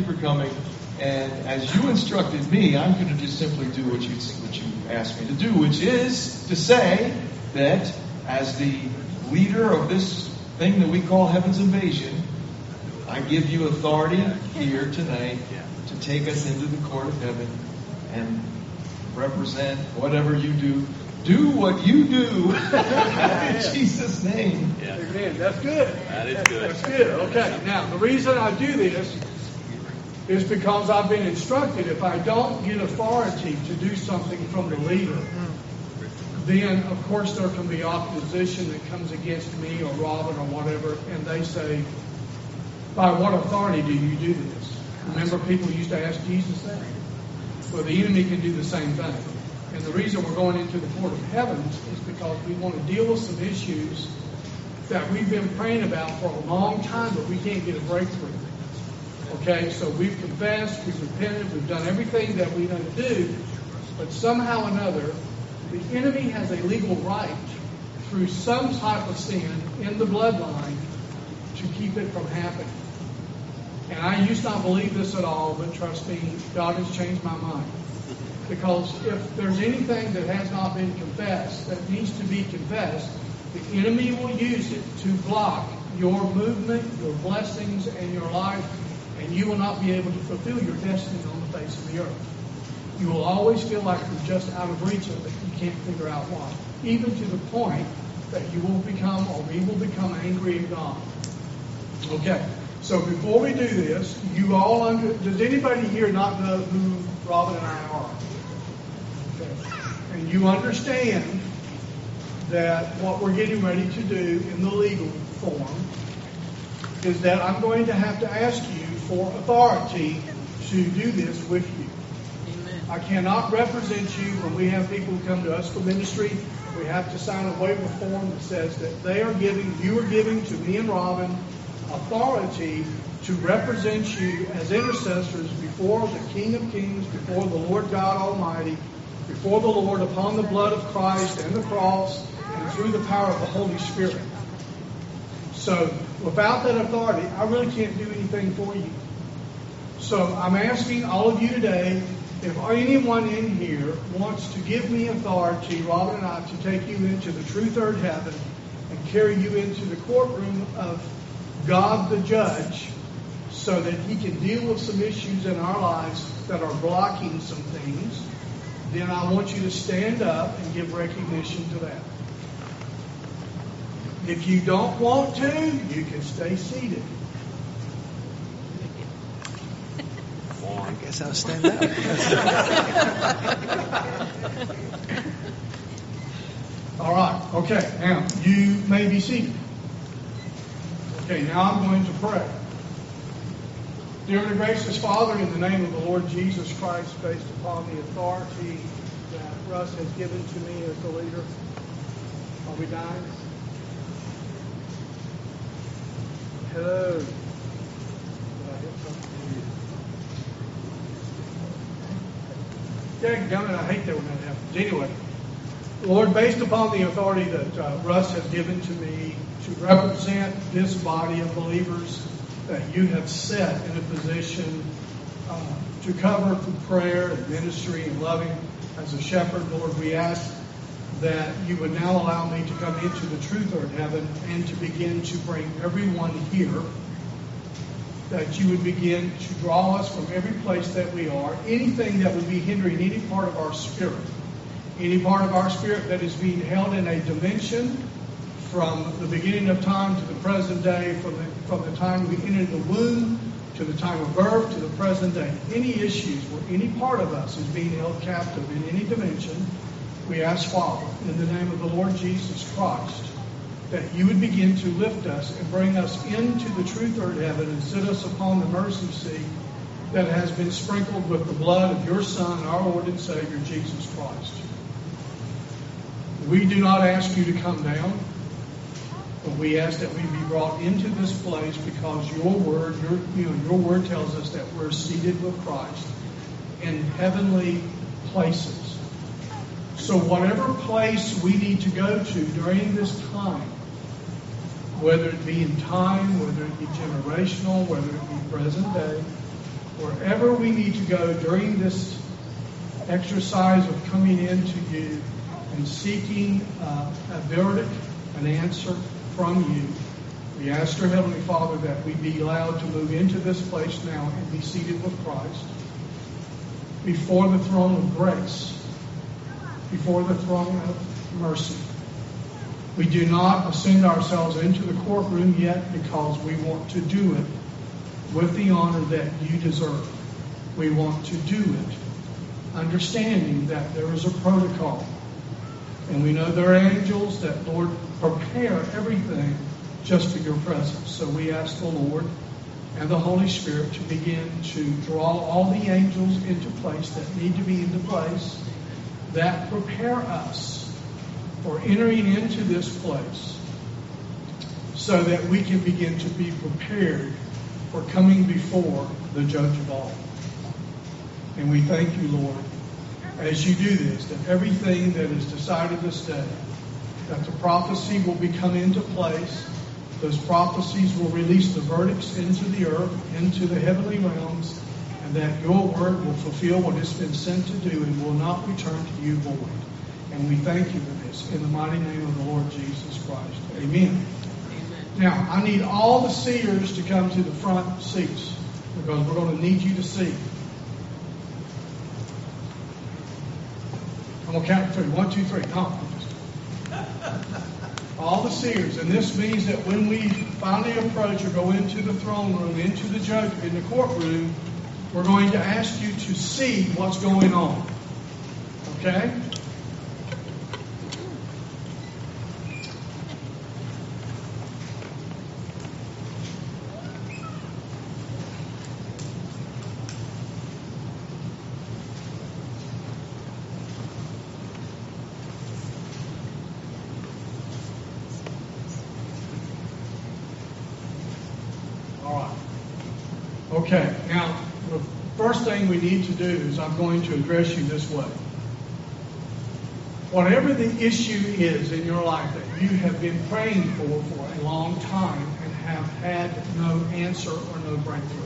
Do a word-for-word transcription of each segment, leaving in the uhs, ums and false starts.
for coming. And as you instructed me, I'm going to just simply do what you what you asked me to do, which is to say that as the leader of this thing that we call Heaven's Invasion, I give you authority here tonight to take us into the court of heaven and represent whatever you do. Do what you do in Jesus' name. Yeah. Amen. That's good. That is good. That's good. Okay. Now, the reason I do this is because I've been instructed if I don't get authority to do something from the leader, then, of course, there can be opposition that comes against me or Robin or whatever, and they say, by what authority do you do this? Remember, people used to ask Jesus that? Well, the enemy can do the same thing. And the reason we're going into the court of heavens is because we want to deal with some issues that we've been praying about for a long time, but we can't get a breakthrough. Okay, so we've confessed, we've repented, we've done everything that we know to do, but somehow or another, the enemy has a legal right through some type of sin in the bloodline to keep it from happening. And I used not believe this at all, but trust me, God has changed my mind. Because if there's anything that has not been confessed, that needs to be confessed, the enemy will use it to block your movement, your blessings, and your life, and you will not be able to fulfill your destiny on the face of the earth. You will always feel like you're just out of reach of it. You can't figure out why. Even to the point that you will become, or we will become angry at God. Okay, so before we do this, you all under, does anybody here not know who Robin and I are? Okay. And you understand that what we're getting ready to do in the legal form is that I'm going to have to ask you for authority to do this with you. Amen. I cannot represent you when we have people who come to us for ministry. We have to sign a waiver form that says that they are giving, you are giving to me and Robin authority to represent you as intercessors before the King of Kings, before the Lord God Almighty, before the Lord upon the blood of Christ and the cross and through the power of the Holy Spirit. So without that authority, I really can't do anything for you. So I'm asking all of you today, if anyone in here wants to give me authority, Robin and I, to take you into the true third heaven and carry you into the courtroom of God the judge so that he can deal with some issues in our lives that are blocking some things, then I want you to stand up and give recognition to that. If you don't want to, you can stay seated. Well, I guess I'll stand up. All right. Okay. Now, you may be seated. Okay. Now I'm going to pray. Dear and gracious Father, in the name of the Lord Jesus Christ, based upon the authority that Russ has given to me as the leader, are we dying? Hello. Did I hit something? Dadgummit, I hate that when that happens. Anyway, Lord, based upon the authority that uh, Russ has given to me to represent this body of believers that you have set in a position uh, to cover through prayer and ministry and loving as a shepherd, Lord, we ask that you would now allow me to come into the true third heaven and to begin to bring everyone here, that you would begin to draw us from every place that we are, anything that would be hindering any part of our spirit, any part of our spirit that is being held in a dimension from the beginning of time to the present day, from the, from the time we entered the womb to the time of birth to the present day. Any issues where any part of us is being held captive in any dimension, we ask, Father, in the name of the Lord Jesus Christ, that you would begin to lift us and bring us into the true third heaven and sit us upon the mercy seat that has been sprinkled with the blood of your Son, our Lord and Savior, Jesus Christ. We do not ask you to come down, but we ask that we be brought into this place because your word, your, you know, your word tells us that we're seated with Christ in heavenly places. So whatever place we need to go to during this time, whether it be in time, whether it be generational, whether it be present day, wherever we need to go during this exercise of coming into you and seeking uh, a verdict, an answer from you, we ask our Heavenly Father that we be allowed to move into this place now and be seated with Christ before the throne of grace, before the throne of mercy. We do not ascend ourselves into the courtroom yet because we want to do it with the honor that you deserve. We want to do it understanding that there is a protocol. And we know there are angels that, Lord, prepare everything just for your presence. So we ask the Lord and the Holy Spirit to begin to draw all the angels into place that need to be into place, that prepare us for entering into this place so that we can begin to be prepared for coming before the Judge of all. And we thank you, Lord, as you do this, that everything that is decided this day, that the prophecy will be come into place. Those prophecies will release the verdicts into the earth, into the heavenly realms, and that your word will fulfill what it's been sent to do and will not return to you void. And we thank you for this in the mighty name of the Lord Jesus Christ. Amen. Amen. Now, I need all the seers to come to the front seats because we're going to need you to see. I'm going to count to three. One, two, three. No, I'm just... All the seers. And this means that when we finally approach or go into the throne room, into the judge, in the courtroom, we're going to ask you to see what's going on. Okay? Okay, now, the first thing we need to do is I'm going to address you this way. Whatever the issue is in your life that you have been praying for for a long time and have had no answer or no breakthrough,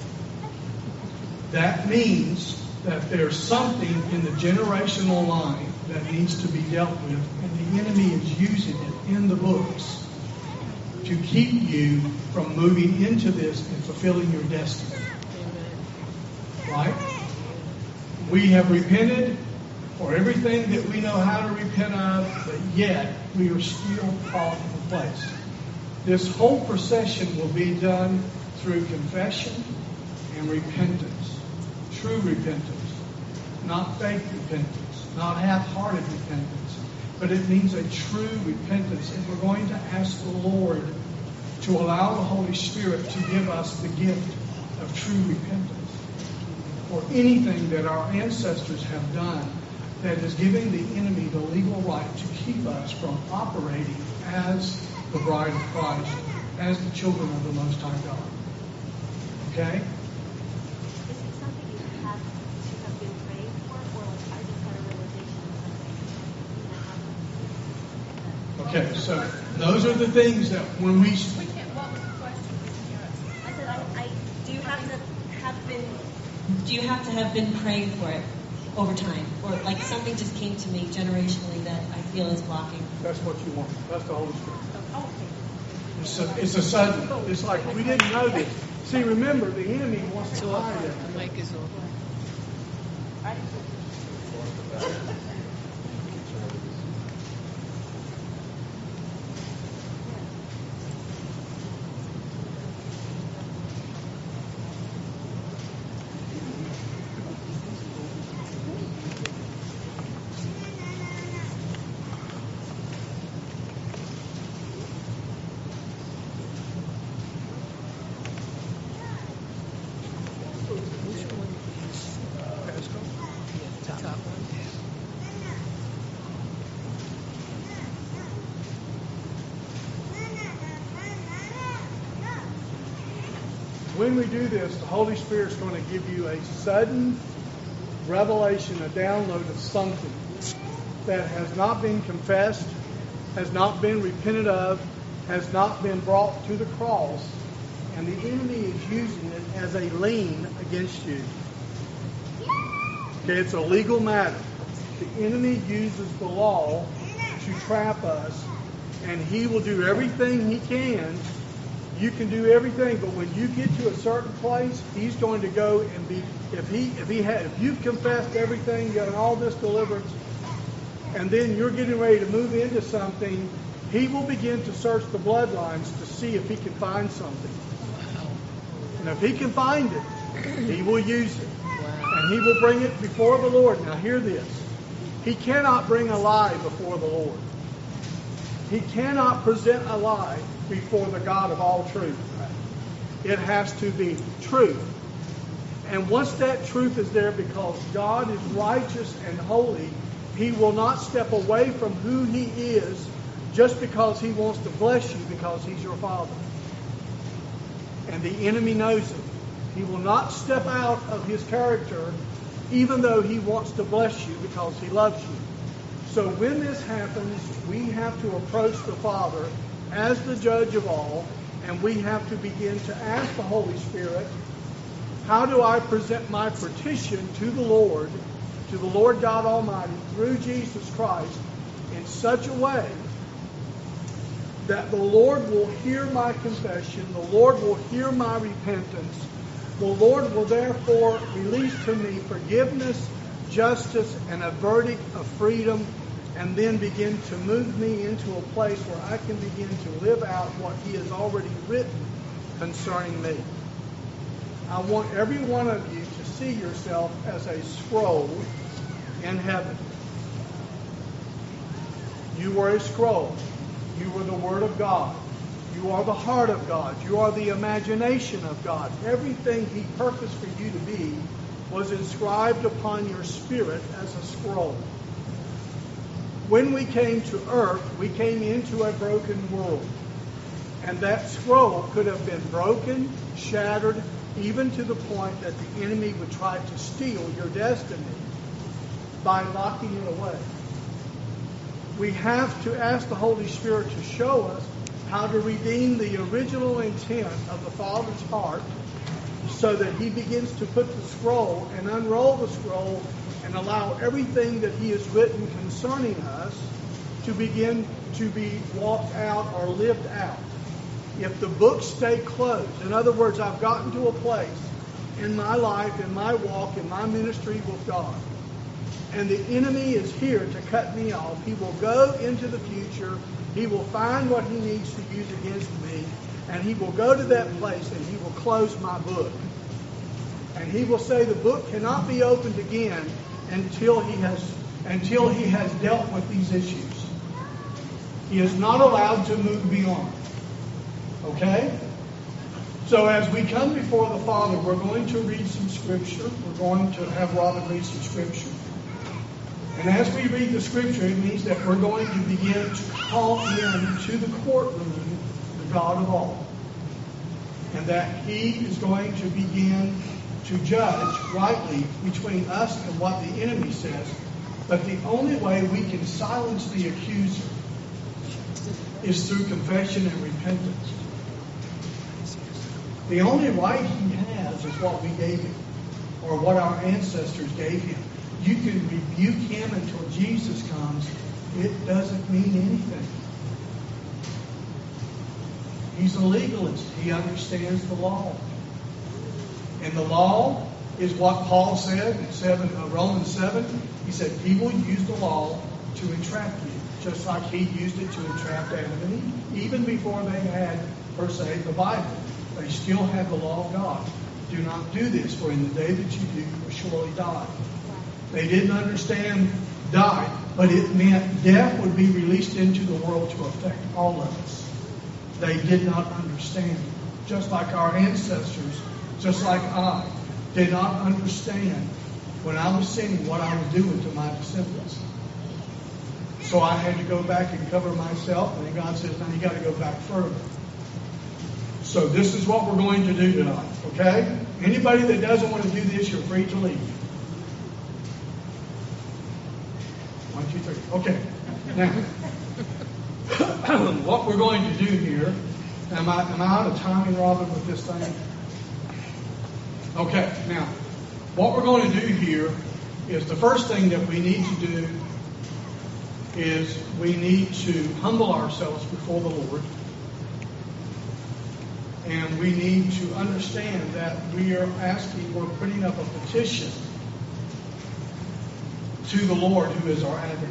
that means that there's something in the generational line that needs to be dealt with, and the enemy is using it in the books to keep you from moving into this and fulfilling your destiny. Right? We have repented for everything that we know how to repent of, but yet we are still caught in place. This whole procession will be done through confession and repentance. True repentance. Not fake repentance. Not half-hearted repentance. But it means a true repentance. And we're going to ask the Lord to allow the Holy Spirit to give us the gift of true repentance for anything that our ancestors have done that is giving the enemy the legal right to keep us from operating as the bride of Christ, as the children of the Most High God. Okay? Is it something you have to have been praying for, or like I just had a realization of something? Okay, so those are the things that when we... We can't, what was the question? I said, I, I do you have to have been... Do you have to have been praying for it over time? Or like something just came to me generationally that I feel is blocking? That's what you want. That's the Holy Spirit. Oh, okay. It's a, it's a sudden. It's like we didn't know this. See, remember, the enemy wants to hide it. The mic is off. When we do this, the Holy Spirit's going to give you a sudden revelation, a download of something that has not been confessed, has not been repented of, has not been brought to the cross, and the enemy is is using it as a lien against you. Okay, it's a legal matter. The enemy uses the law to trap us, and he will do everything he can. You can do everything, but when you get to a certain place, he's going to go and be. If he, if he had, if you've confessed everything, got all this deliverance, and then you're getting ready to move into something, he will begin to search the bloodlines to see if he can find something. And if he can find it, he will use it, and he will bring it before the Lord. Now, hear this: he cannot bring a lie before the Lord. He cannot present a lie before the God of all truth. It has to be truth. And once that truth is there, because God is righteous and holy, he will not step away from who he is just because he wants to bless you because he's your Father. And the enemy knows it. He will not step out of his character even though he wants to bless you because he loves you. So when this happens, we have to approach the Father as the judge of all, and we have to begin to ask the Holy Spirit, how do I present my petition to the Lord, to the Lord God Almighty, through Jesus Christ, in such a way that the Lord will hear my confession, the Lord will hear my repentance, the Lord will therefore release to me forgiveness, justice, and a verdict of freedom, and then begin to move me into a place where I can begin to live out what he has already written concerning me. I want every one of you to see yourself as a scroll in heaven. You were a scroll. You were the Word of God. You are the heart of God. You are the imagination of God. Everything he purposed for you to be was inscribed upon your spirit as a scroll. When we came to earth, we came into a broken world. And that scroll could have been broken, shattered, even to the point that the enemy would try to steal your destiny by locking it away. We have to ask the Holy Spirit to show us how to redeem the original intent of the Father's heart so that he begins to put the scroll and unroll the scroll and allow everything that he has written concerning us to begin to be walked out or lived out. If the books stay closed, in other words, I've gotten to a place in my life, in my walk, in my ministry with God, and the enemy is here to cut me off, he will go into the future, he will find what he needs to use against me, and he will go to that place and he will close my book. And he will say the book cannot be opened again until he has until he has dealt with these issues. He is not allowed to move beyond. Okay? So as we come before the Father, we're going to read some scripture. We're going to have Robin read some scripture. And as we read the scripture, it means that we're going to begin to call in to the courtroom the God of all. And that he is going to begin to judge rightly between us and what the enemy says. But the only way we can silence the accuser is through confession and repentance. The only right he has is what we gave him, or what our ancestors gave him. You can rebuke him until Jesus comes. It doesn't mean anything. He's a legalist. He understands the law. And the law is what Paul said in seven, uh, Romans seven. He said he will use the law to entrap you, just like he used it to entrap Adam and Eve. Even before they had, per se, the Bible, they still had the law of God. Do not do this, for in the day that you do, you will surely die. They didn't understand die, but it meant death would be released into the world to affect all of us. They did not understand. Just like our ancestors, just like I, did not understand when I was sinning what I was doing to my descendants. So I had to go back and cover myself, and then God says, now you got to go back further. So this is what we're going to do tonight, okay? Anybody that doesn't want to do this, you're free to leave. One, two, three. Okay. Now, what we're going to do here, am I, am I out of timing, Robin, with this thing? Okay, now, what we're going to do here is the first thing that we need to do is we need to humble ourselves before the Lord. And we need to understand that we are asking, we're putting up a petition to the Lord who is our advocate.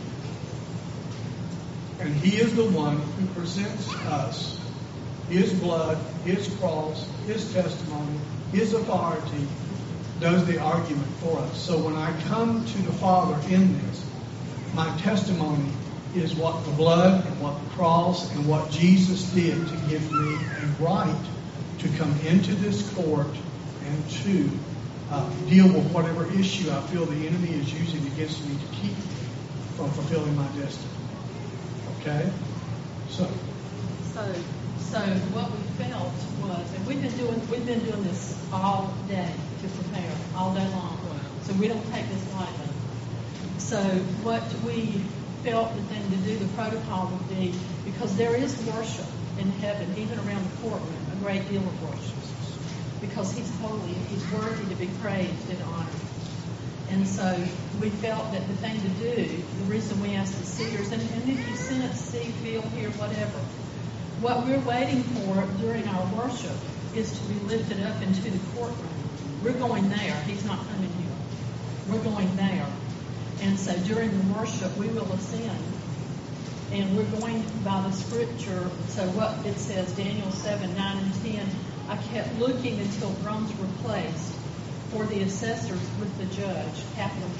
And He is the one who presents us His blood, His cross, His testimony, His authority, does the argument for us. So when I come to the Father in this, my testimony is what the blood and what the cross and what Jesus did to give me a right to come into this court and to uh, deal with whatever issue I feel the enemy is using against me to keep me from fulfilling my destiny. Okay? So. So, so what we felt was, and we've been doing, we've been doing this all day to prepare, all day long. So we don't take this lightly. So what we felt the thing to do, the protocol would be, because there is worship in heaven, even around the courtroom, a great deal of worship. Because He's holy and He's worthy to be praised and honored. And so we felt that the thing to do, the reason we asked the seers, and, and if you sense, see, feel, hear, whatever, what we're waiting for during our worship is to be lifted up into the courtroom. We're going there. He's not coming here. We're going there. And so during the worship, we will ascend. And we're going by the scripture. So what it says, Daniel seven, nine, and ten, I kept looking until thrones were placed for the assessors with the judge, capital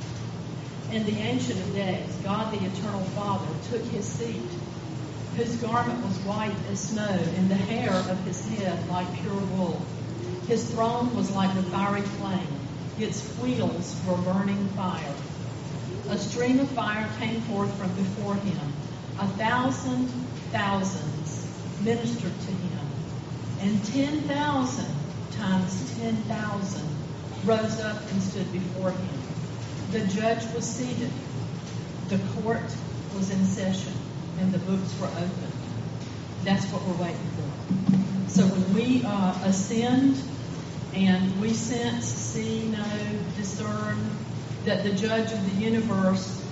J. And the Ancient of Days, God the Eternal Father, took His seat, whose garment was white as snow, and the hair of His head like pure wool. His throne was like a fiery flame. Its wheels were burning fire. A stream of fire came forth from before Him. A thousand thousands ministered to Him. And ten thousand times ten thousand rose up and stood before Him. The judge was seated. The court was in session. And the books were opened. That's what we're waiting for. So when we uh, ascend and we sense, see, know, discern that the judge of the universe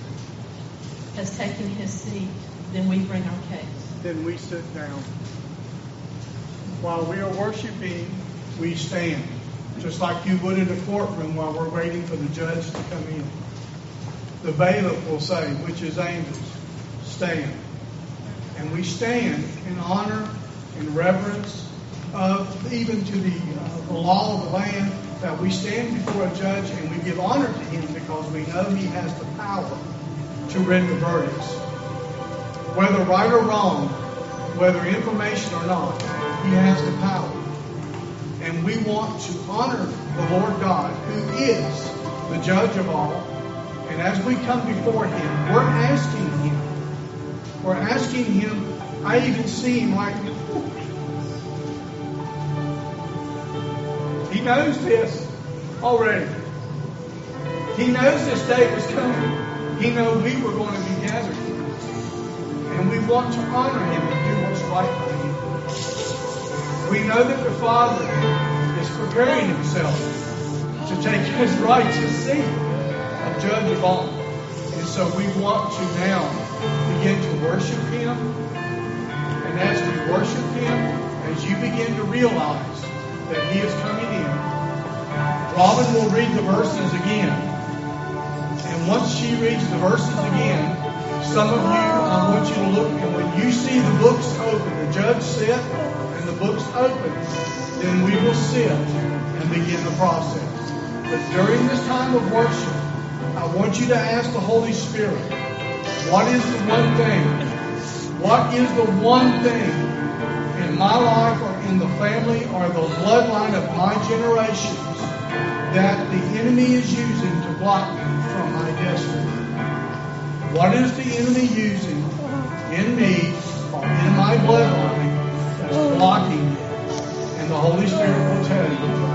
has taken his seat, then we bring our case. Then we sit down. While we are worshiping, we stand. Just like you would in a courtroom while we're waiting for the judge to come in. The bailiff will say, which is angels, stand. And we stand in honor and reverence of even to the, uh, the law of the land, that we stand before a judge and we give honor to him because we know he has the power to render verdicts. Whether right or wrong, whether information or not, he has the power. And we want to honor the Lord God, who is the judge of all. And as we come before him, we're asking him We're asking him, I even see him like, he knows this already. He knows this day was coming. He knows we were going to be gathered here. And we want to honor him and do what's right by him. We know that the Father is preparing himself to take his righteous seat of judge of all. And so we want to now begin to worship him. And as we worship him, as you begin to realize that he is coming in, Robin will read the verses again. And once she reads the verses again, some of you, I want you to look, and when you see the books open, the judge sit and the books open, then we will sit and begin the process. But during this time of worship, I want you to ask the Holy Spirit, what is the one thing? What is the one thing in my life or in the family or the bloodline of my generations that the enemy is using to block me from my destiny? What is the enemy using in me or in my bloodline that's blocking it? And the Holy Spirit will tell you.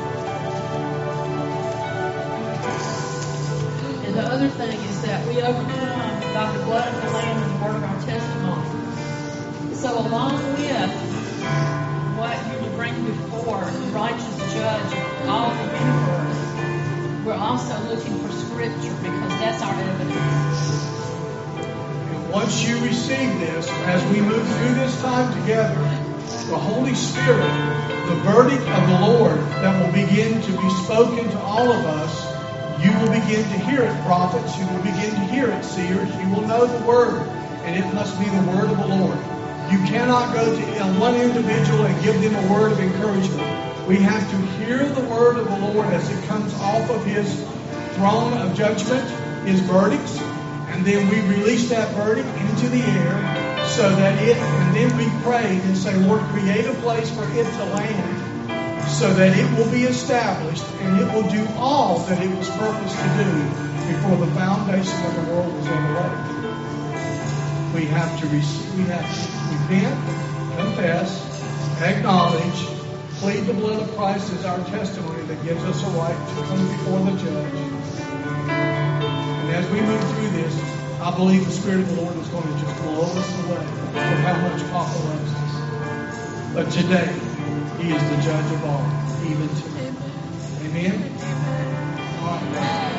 And the other thing is that we overcome by the blood of the Lamb and the word of our testimony. So along with what you would bring before for righteous judge of all the universe, we're also looking for Scripture because that's our evidence. And once you receive this, as we move through this time together, the Holy Spirit, the verdict of the Lord that will begin to be spoken to all of us, you will begin to hear it, prophets. You will begin to hear it, seers. You will know the Word, and it must be the Word of the Lord. You cannot go to one individual and give them a word of encouragement. We have to hear the Word of the Lord as it comes off of His throne of judgment, His verdicts, and then we release that verdict into the air so that it, and then we pray and say, Lord, create a place for it to land, so that it will be established and it will do all that it was purposed to do before the foundation of the world was ever laid. We have to receive, we have to repent, confess, acknowledge, plead the blood of Christ as our testimony that gives us a right to come before the judge. And as we move through this, I believe the Spirit of the Lord is going to just blow us away with how much Papa loves us. But today, He is the judge of all, even today. Amen? All right.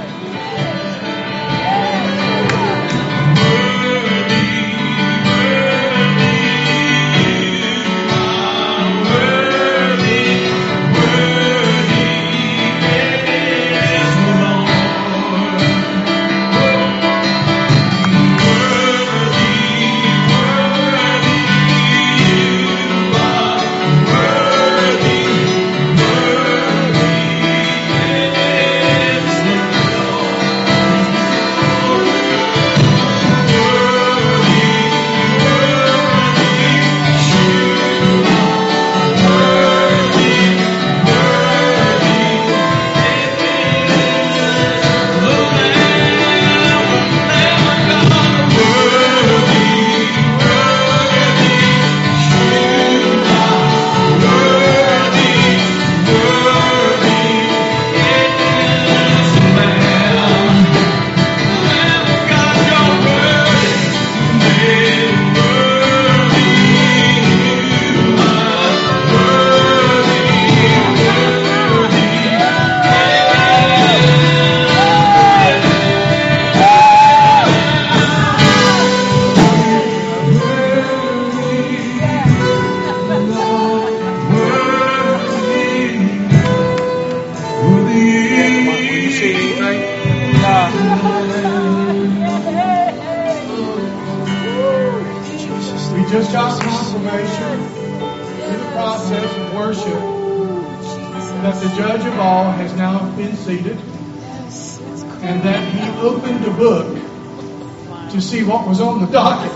Just got confirmation through the process of worship that the judge of all has now been seated and that he opened a book to see what was on the docket.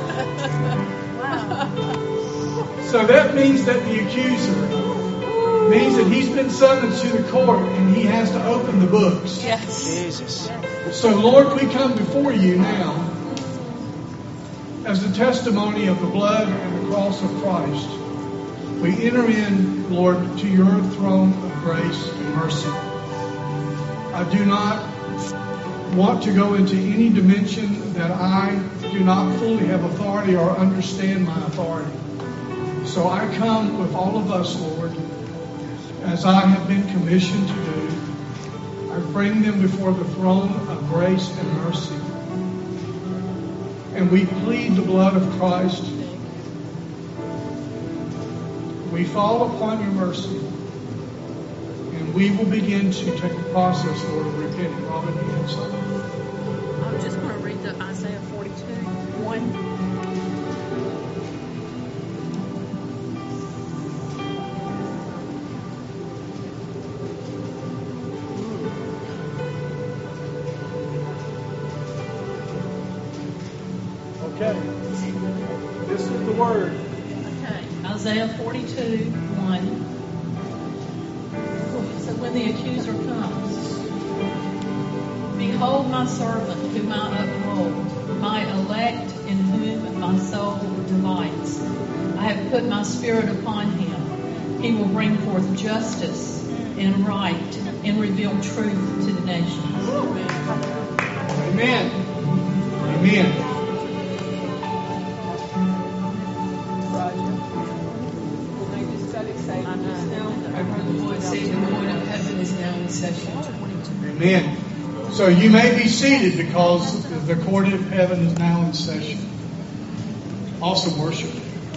So that means that the accuser means that he's been summoned to the court and he has to open the books. Yes. Jesus. So Lord, we come before you now as a testimony of the blood and the cross of Christ. We enter in, Lord, to your throne of grace and mercy. I do not want to go into any dimension that I do not fully have authority or understand my authority. So I come with all of us, Lord, as I have been commissioned to do. I bring them before the throne of grace and mercy. And we plead the blood of Christ. We fall upon your mercy. And we will begin to take the process, Lord, of repenting. Robin, you have something? I'm just going to read the Isaiah forty-two, one. Okay. This is the word. Okay. Isaiah forty-two, one. So when the accuser comes, behold my servant whom I uphold, my elect in whom my soul delights. I have put my spirit upon him. He will bring forth justice and right and reveal truth to the nations. Amen. Amen. Roger. Will they just study Satan just now? is now in session. Amen. So you may be seated because the court of heaven is now in session. Awesome worship.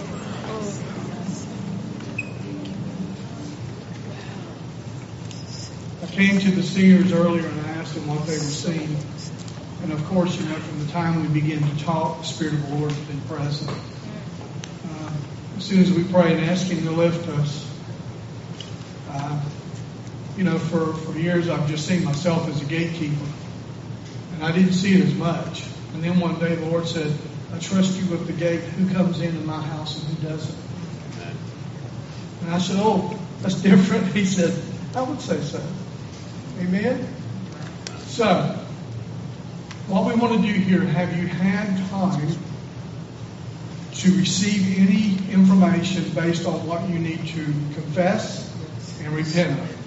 I came to the singers earlier and I asked them what they were singing. And of course, you know, from the time we begin to talk, the Spirit of the Lord has been present. Uh, as soon as we pray and ask Him to lift us, uh, you know, for, for years I've just seen myself as a gatekeeper. And I didn't see it as much. And then one day the Lord said, I trust you with the gate. Who comes in in my house and who doesn't? And I said, oh, that's different. He said, I would say so. Amen? So, what we want to do here, have you had time to receive any information based on what you need to confess and repent of?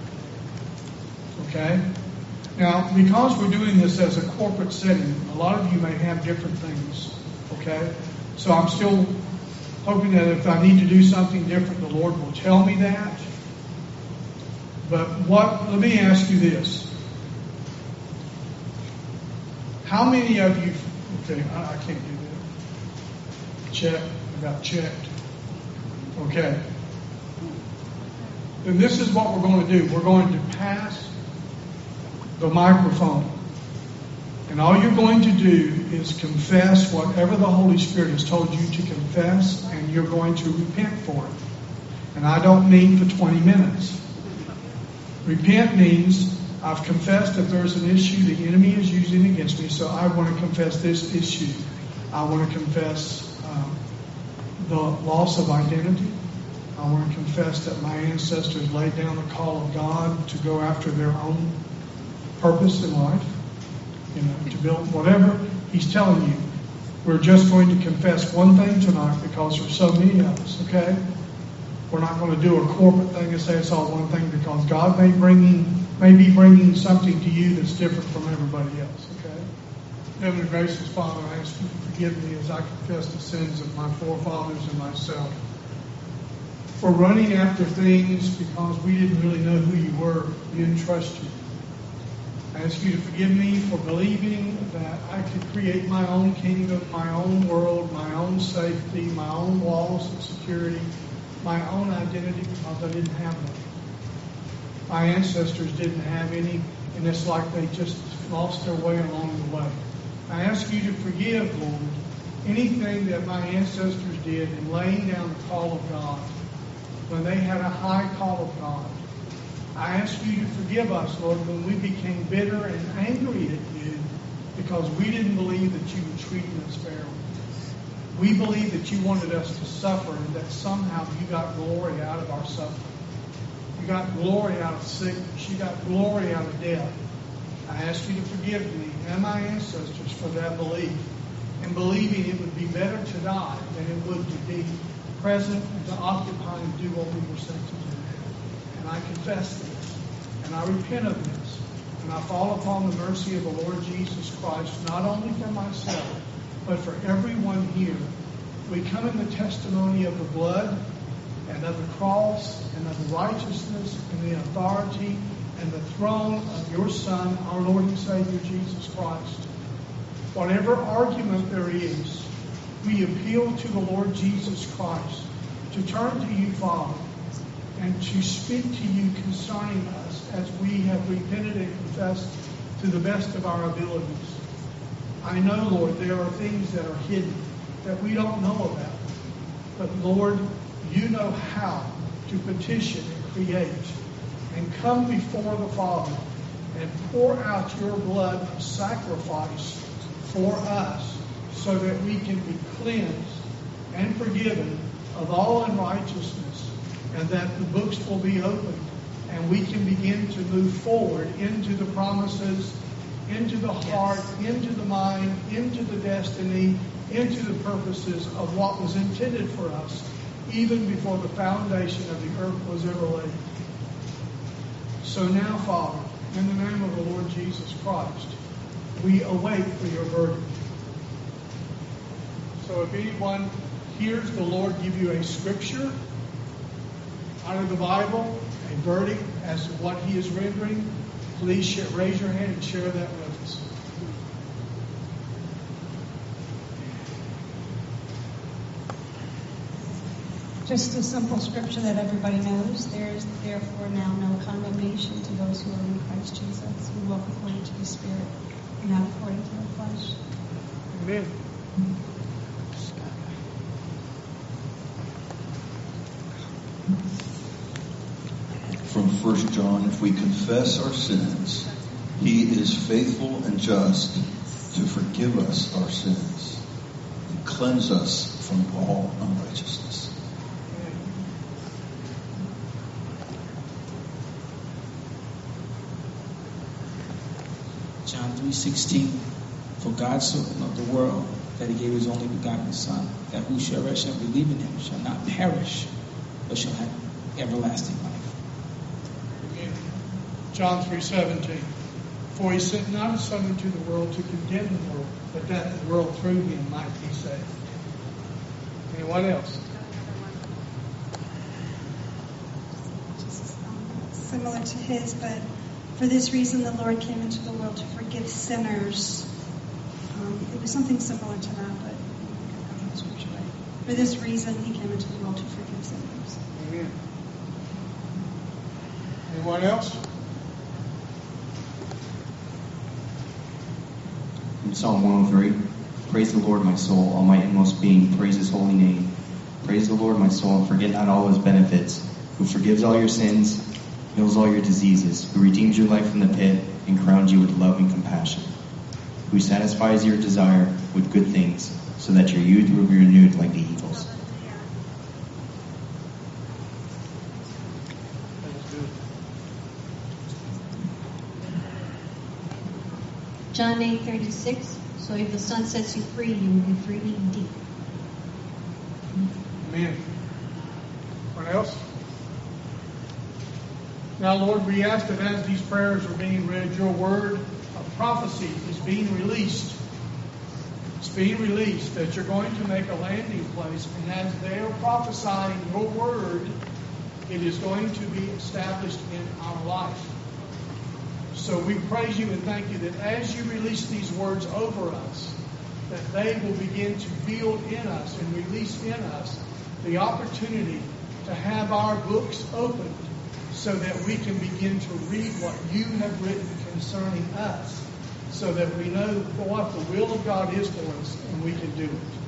Okay? Now, because we're doing this as a corporate setting, a lot of you may have different things. Okay? So I'm still hoping that if I need to do something different, the Lord will tell me that. But what, let me ask you this. How many of you, okay, I, I can't do that. Check, I got checked. Okay. Then this is what we're going to do. We're going to pass the microphone. And all you're going to do is confess whatever the Holy Spirit has told you to confess, and you're going to repent for it. And I don't mean for twenty minutes. Repent means I've confessed that there's an issue the enemy is using against me, so I want to confess this issue. I want to confess um, the loss of identity. I want to confess that my ancestors laid down the call of God to go after their own purpose in life, you know, to build whatever He's telling you. We're just going to confess one thing tonight because there's so many of us, okay? We're not going to do a corporate thing and say it's all one thing because God may bringing may be bringing something to you that's different from everybody else, okay? Heavenly gracious Father, I ask you to forgive me as I confess the sins of my forefathers and myself for running after things because we didn't really know who you were. We didn't trust you. I ask you to forgive me for believing that I could create my own kingdom, my own world, my own safety, my own walls of security, my own identity because I didn't have them. My ancestors didn't have any, and it's like they just lost their way along the way. I ask you to forgive, Lord, anything that my ancestors did in laying down the call of God when they had a high call of God. I ask you to forgive us, Lord, when we became bitter and angry at you because we didn't believe that you were treating us fairly. We believed that you wanted us to suffer and that somehow you got glory out of our suffering. You got glory out of sickness. You got glory out of death. I ask you to forgive me and my ancestors for that belief and believing it would be better to die than it would to be present and to occupy and do what we were sent to do. And I confess this, and I repent of this, and I fall upon the mercy of the Lord Jesus Christ, not only for myself, but for everyone here. We come in the testimony of the blood and of the cross and of the righteousness and the authority and the throne of your Son, our Lord and Savior, Jesus Christ. Whatever argument there is, we appeal to the Lord Jesus Christ to turn to you, Father, and to speak to you concerning us as we have repented and confessed to the best of our abilities. I know, Lord, there are things that are hidden that we don't know about. But, Lord, you know how to petition and create and come before the Father and pour out your blood of sacrifice for us so that we can be cleansed and forgiven of all unrighteousness, and that the books will be opened and we can begin to move forward into the promises, into the heart, into the mind, into the destiny, into the purposes of what was intended for us even before the foundation of the earth was ever laid. So now, Father, in the name of the Lord Jesus Christ, we await for your verdict. So if anyone hears the Lord give you a scripture out of the Bible, a verdict as to what he is rendering, please share, raise your hand and share that with us. Just a simple scripture that everybody knows. There is therefore now no condemnation to those who are in Christ Jesus, who walk according to the Spirit, and not according to the flesh. Amen. From First John, if we confess our sins, he is faithful and just to forgive us our sins and cleanse us from all unrighteousness. John three sixteen. For God so loved the world that he gave his only begotten Son, that whosoever shall believe in him shall not perish, but shall have everlasting life. John three seventeen. For he sent not his Son into the world to condemn the world, but that the world through him might be saved. Anyone else? Similar to his, but for this reason the Lord came into the world to forgive sinners. Um, it was something similar to that, but I got the scripture right. For this reason he came into the world to forgive sinners. Amen. Anyone else? In Psalm one oh three, praise the Lord, my soul, all my inmost being, praise his holy name. Praise the Lord, my soul, and forget not all his benefits, who forgives all your sins, heals all your diseases, who redeems your life from the pit, and crowns you with love and compassion, who satisfies your desire with good things, so that your youth will be renewed like the eagles. John eight thirty-six. So if the Son sets you free, you will be free indeed. Amen. What else? Now, Lord, we ask that as these prayers are being read, your word of prophecy is being released. It's being released that you're going to make a landing place, and as they are prophesying your word, it is going to be established in our life. So we praise you and thank you that as you release these words over us, that they will begin to build in us and release in us the opportunity to have our books opened so that we can begin to read what you have written concerning us, so that we know what the will of God is for us and we can do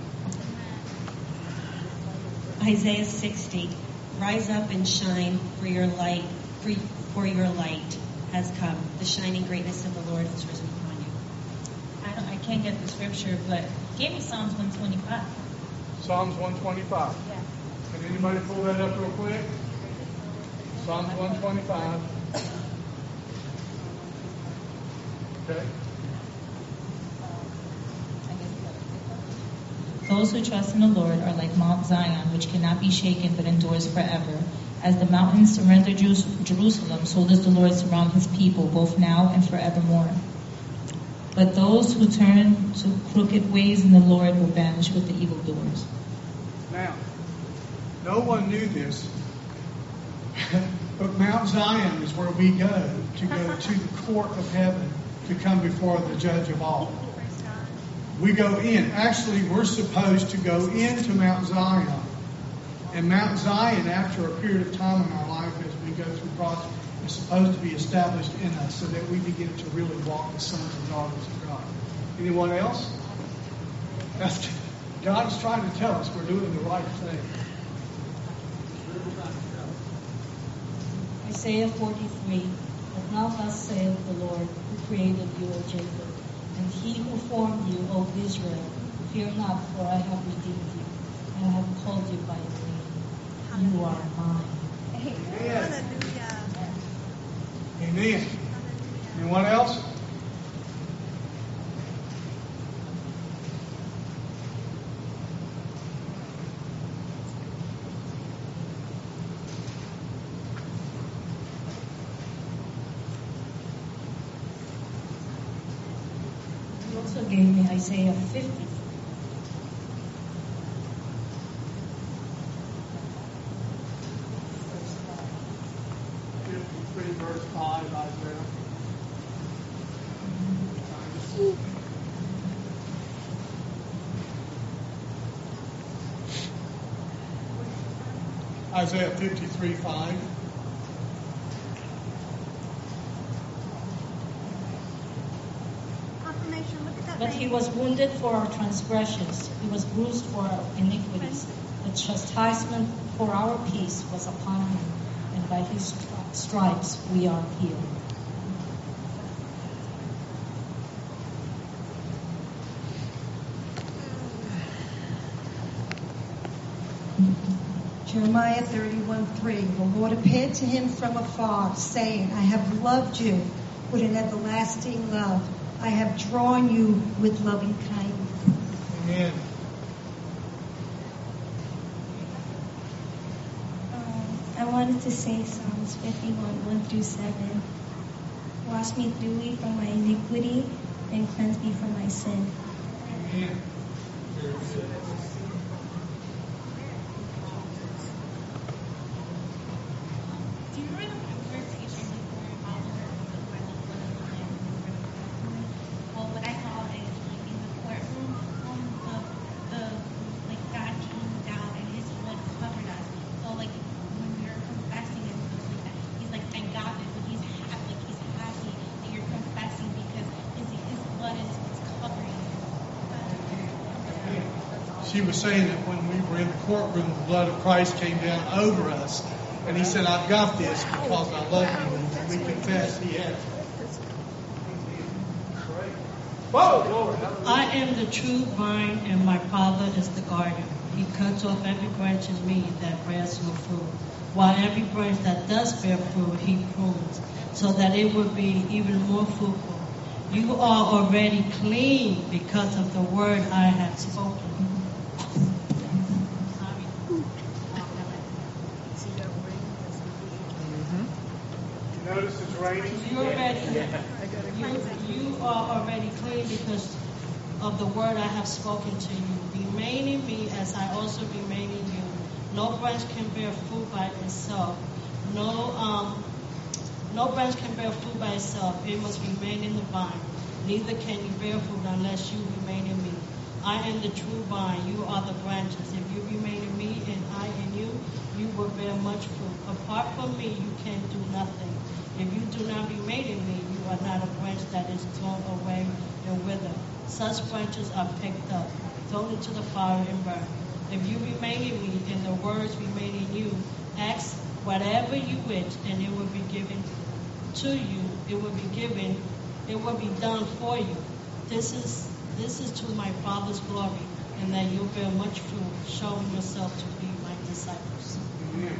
it. Isaiah sixty. Rise up and shine, for your light, for, for your light has come. The shining greatness of the Lord has risen upon you. I, don't, I can't get the scripture, but give me Psalms one twenty-five. Psalms one twenty-five. Yeah. Can anybody pull that up real quick? Psalms one twenty-five. Okay. Those who trust in the Lord are like Mount Zion, which cannot be shaken but endures forever. As the mountains surrender Jerusalem, so does the Lord surround his people, both now and forevermore. But those who turn to crooked ways in the Lord will vanish with the evildoers. Now, no one knew this, but Mount Zion is where we go to go to the court of heaven to come before the judge of all. We go in. Actually, we're supposed to go into Mount Zion. And Mount Zion, after a period of time in our life as we go through process, is supposed to be established in us so that we begin to really walk as sons and daughters of God. Anyone else? That's, God is trying to tell us we're doing the right thing. Isaiah forty-three. But now thus saith the Lord, who created you, O Jacob, and he who formed you, O Israel. Fear not, for I have redeemed you, and I have called you by name. You are mine. Amen. Amen. Anyone else? He also gave me Isaiah fifty. fifty-three, verse five, Isaiah. Isaiah fifty-three, five. Confirmation, look at that. But he was wounded for our transgressions, he was bruised for our iniquities. The chastisement for our peace was upon him, and by his stri- stripes we are healed. Jeremiah thirty-one, three. The Lord appeared to him from afar, saying, I have loved you with an everlasting love. I have drawn you with loving kindness. Amen. Um, I wanted to say Psalms fifty-one, one through seven. Wash me thoroughly from my iniquity and cleanse me from my sin. Amen. Very good. Do you remember the conversation before about the where the blood of the lamb and the courtroom? Well, what I saw is like in the courtroom, um, the the like God came down and His blood covered us. So like when you're confessing and stuff like that, He's like, thank God that He's happy, like He's happy that you're confessing because His His blood is what's covering you. She was saying that when we were in the courtroom, the blood of Christ came down over us. And he said, I've got this because I love you. And we confess he has. Whoa, glory. I am the true vine, and my Father is the gardener. He cuts off every branch in me that bears no fruit, while every branch that does bear fruit, he prunes, so that it will be even more fruitful. You are already clean because of the word I have spoken. Notice it's raining. You already, you, you are already clean because of the word I have spoken to you. Remain in me as I also remain in you. No branch can bear fruit by itself. No, um, no branch can bear fruit by itself. It must remain in the vine. Neither can you bear fruit unless you remain in me. I am the true vine. You are the branches. If you remain in me and I in you, you will bear much fruit. Apart from me, you can do nothing. If you do not remain in me, you are not a branch that is thrown away and wither. Such branches are picked up, thrown into the fire and burned. If you remain in me and the words remain in you, ask whatever you wish, and it will be given to you. It will be given. It will be done for you. This is this is to my Father's glory, and that you bear much fruit, showing yourself to be my disciples. Amen.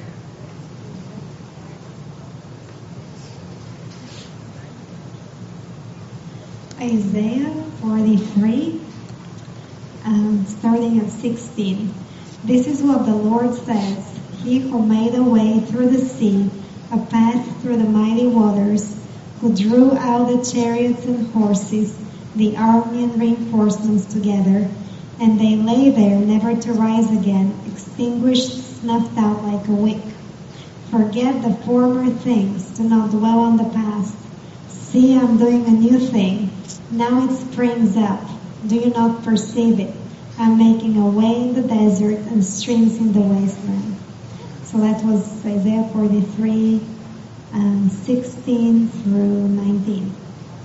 Isaiah forty-three, um, starting at sixteen. This is what the Lord says. He who made a way through the sea, a path through the mighty waters, who drew out the chariots and horses, the army and reinforcements together, and they lay there never to rise again, extinguished, snuffed out like a wick. Forget the former things, do not dwell on the past. See, I'm doing a new thing. Now it springs up. Do you not perceive it? I'm making a way in the desert and streams in the wasteland. So that was Isaiah forty-three, um, sixteen through nineteen.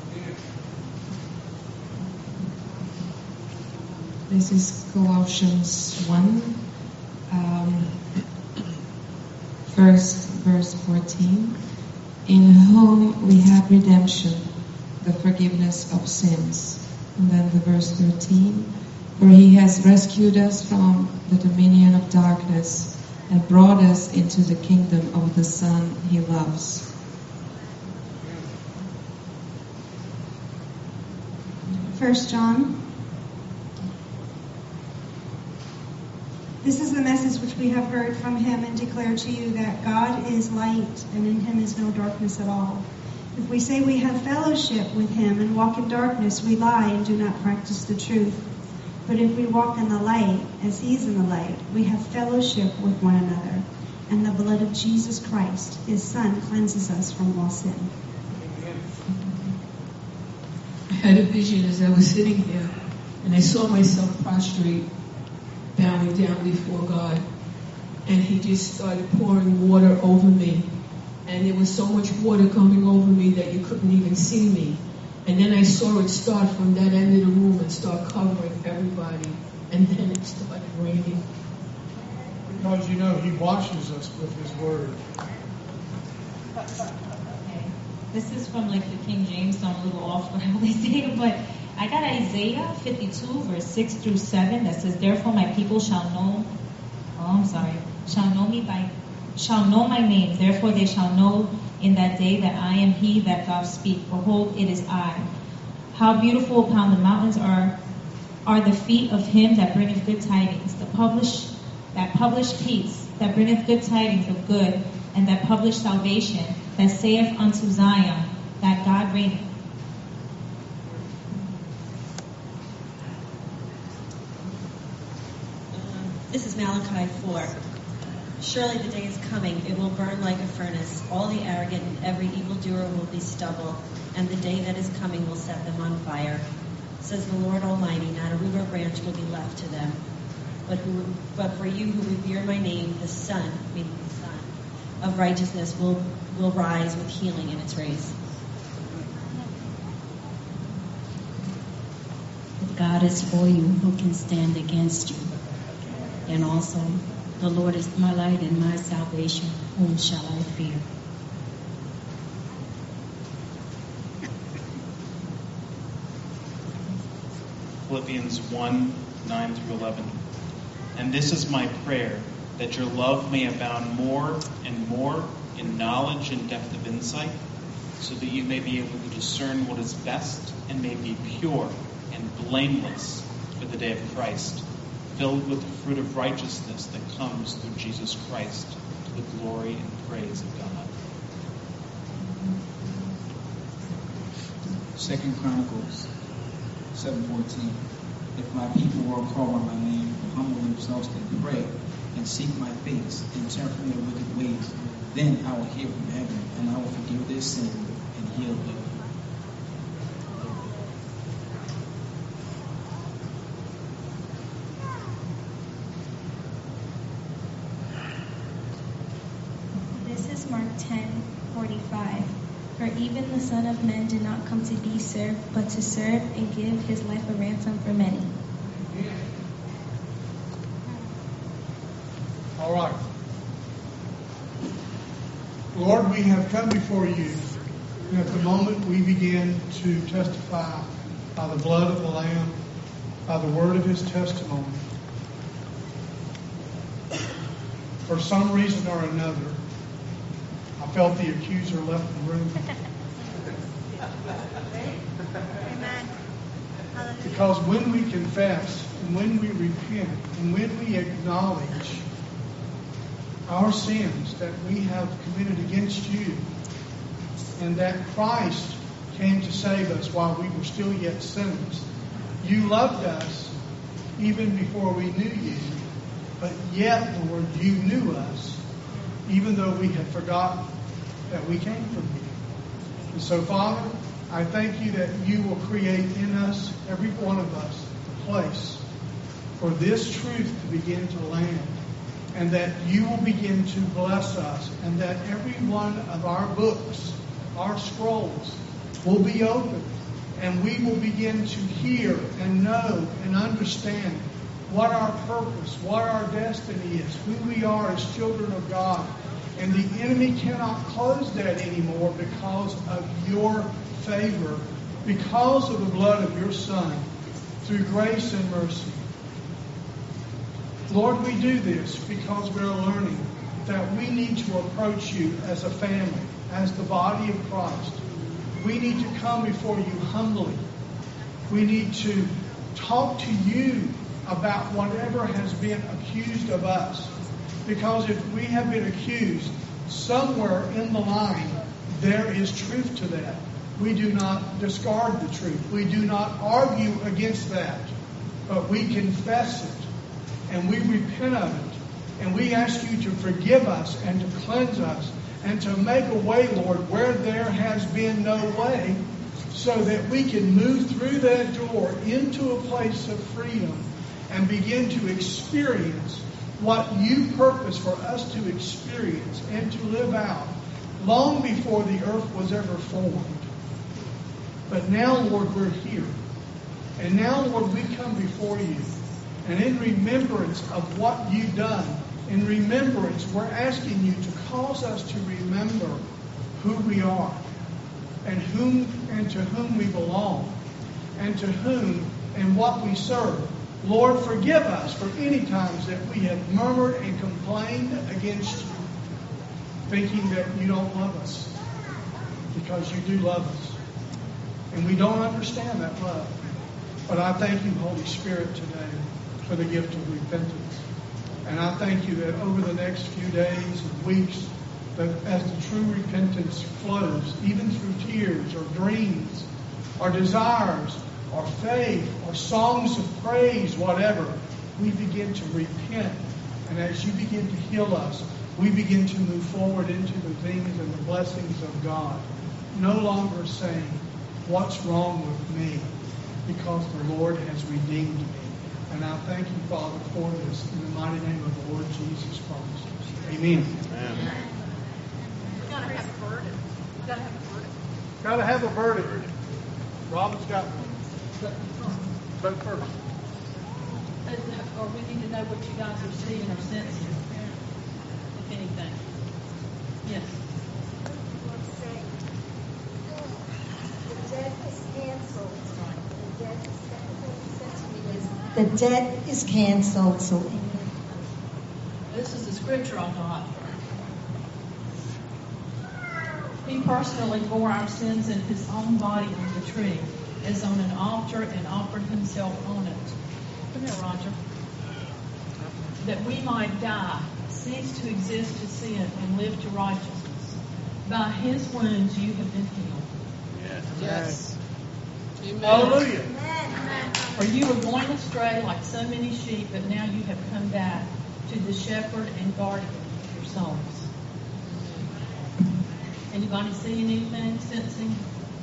This is Colossians one, um, first verse fourteen. In whom we have redemption, the forgiveness of sins. And then the verse thirteen. For he has rescued us from the dominion of darkness and brought us into the kingdom of the Son he loves. First John. This is the message which we have heard from him and declare to you, that God is light and in him is no darkness at all. If we say we have fellowship with him and walk in darkness, we lie and do not practice the truth. But if we walk in the light, as he is in the light, we have fellowship with one another. and the blood of Jesus Christ, his Son, cleanses us from all sin. I had a vision as I was sitting here, and I saw myself prostrate, bowing down before God, and he just started pouring water over me, and there was so much water coming over me that you couldn't even see me. And then I saw it start from that end of the room and start covering everybody, and then it started raining. Because, you know, he washes us with his word. Okay. This is from like the King James, so I'm a little off with how they say it, but I got Isaiah fifty-two, verse six through seven, that says, "Therefore my people shall know, oh, I'm sorry, shall know me by, shall know my name. Therefore they shall know in that day that I am he that doth speak. Behold, it is I. How beautiful upon the mountains are are the feet of him that bringeth good tidings, the publish that publish peace, that bringeth good tidings of good, and that publish salvation, that saith unto Zion, that God reigneth." This is Malachi four. Surely the day is coming, it will burn like a furnace. All the arrogant and every evildoer will be stubble, and the day that is coming will set them on fire. Says the Lord Almighty, not a root or branch will be left to them. But, who, but for you who revere my name, the sun, meaning the sun, of righteousness will, will rise with healing in its rays. If God is for you, who can stand against you? And also, the Lord is my light and my salvation. Whom shall I fear? Philippians one, nine through eleven. And this is my prayer, that your love may abound more and more in knowledge and depth of insight, so that you may be able to discern what is best and may be pure and blameless for the day of Christ, filled with the fruit of righteousness that comes through Jesus Christ, to the glory and praise of God. Second Chronicles seven fourteen. If my people who are called by my name will humble themselves and pray and seek my face and turn from their wicked ways, then I will hear from heaven and I will forgive their sin and heal them. This is Mark ten forty-five. For even the Son of Man did not come to be served, but to serve and give his life a ransom for many. All right. Lord, we have come before you, and at the moment we begin to testify by the blood of the Lamb, by the word of his testimony. For some reason or another, I felt the accuser left the room. Because when we confess, and when we repent, and when we acknowledge our sins that we have committed against you, and that Christ came to save us while we were still yet sinners, you loved us even before we knew you, but yet, Lord, you knew us, even though we had forgotten that we came from you. And so, Father, I thank you that you will create in us, every one of us, a place for this truth to begin to land, and that you will begin to bless us, and that every one of our books, our scrolls, will be opened, and we will begin to hear and know and understand what our purpose, what our destiny is, who we are as children of God. And the enemy cannot close that anymore because of your favor, because of the blood of your Son, through grace and mercy. Lord, we do this because we're learning that we need to approach you as a family, as the body of Christ. We need to come before you humbly. We need to talk to you about whatever has been accused of us. Because if we have been accused, somewhere in the line, there is truth to that. We do not discard the truth. We do not argue against that. But we confess it. And we repent of it. And we ask you to forgive us and to cleanse us and to make a way, Lord, where there has been no way, so that we can move through that door into a place of freedom and begin to experience what you purpose for us to experience and to live out long before the earth was ever formed. But now, Lord, we're here. And now, Lord, we come before you. And in remembrance of what you've done, in remembrance, we're asking you to cause us to remember who we are and whom and to whom we belong and to whom and what we serve. Lord, forgive us for any times that we have murmured and complained against you, thinking that you don't love us, because you do love us. And we don't understand that love. But I thank you, Holy Spirit, today for the gift of repentance. And I thank you that over the next few days and weeks, that as the true repentance flows, even through tears or dreams or desires or faith or songs of praise, whatever, we begin to repent. And as you begin to heal us, we begin to move forward into the things and the blessings of God. No longer saying, what's wrong with me? Because the Lord has redeemed me. And I thank you, Father, for this in the mighty name of the Lord Jesus Christ. Amen. Amen. Gotta have a verdict. Gotta have a verdict. Gotta have a verdict. Robin's got one. Vote first. Or we need to know what you guys are seeing or sensing, if anything. Yes. The debt is canceled. The debt is, the debt is canceled. So this is the scripture I got. He personally bore our sins in his own body on the tree, as on an altar, and offered himself on it. Come here, Roger. That we might die, cease to exist to sin, and live to righteousness. By his wounds you have been healed. Yes. Yes. Amen. Hallelujah. Amen. For you were going astray like so many sheep, but now you have come back to the shepherd and guardian of your souls. Anybody see anything, sensing?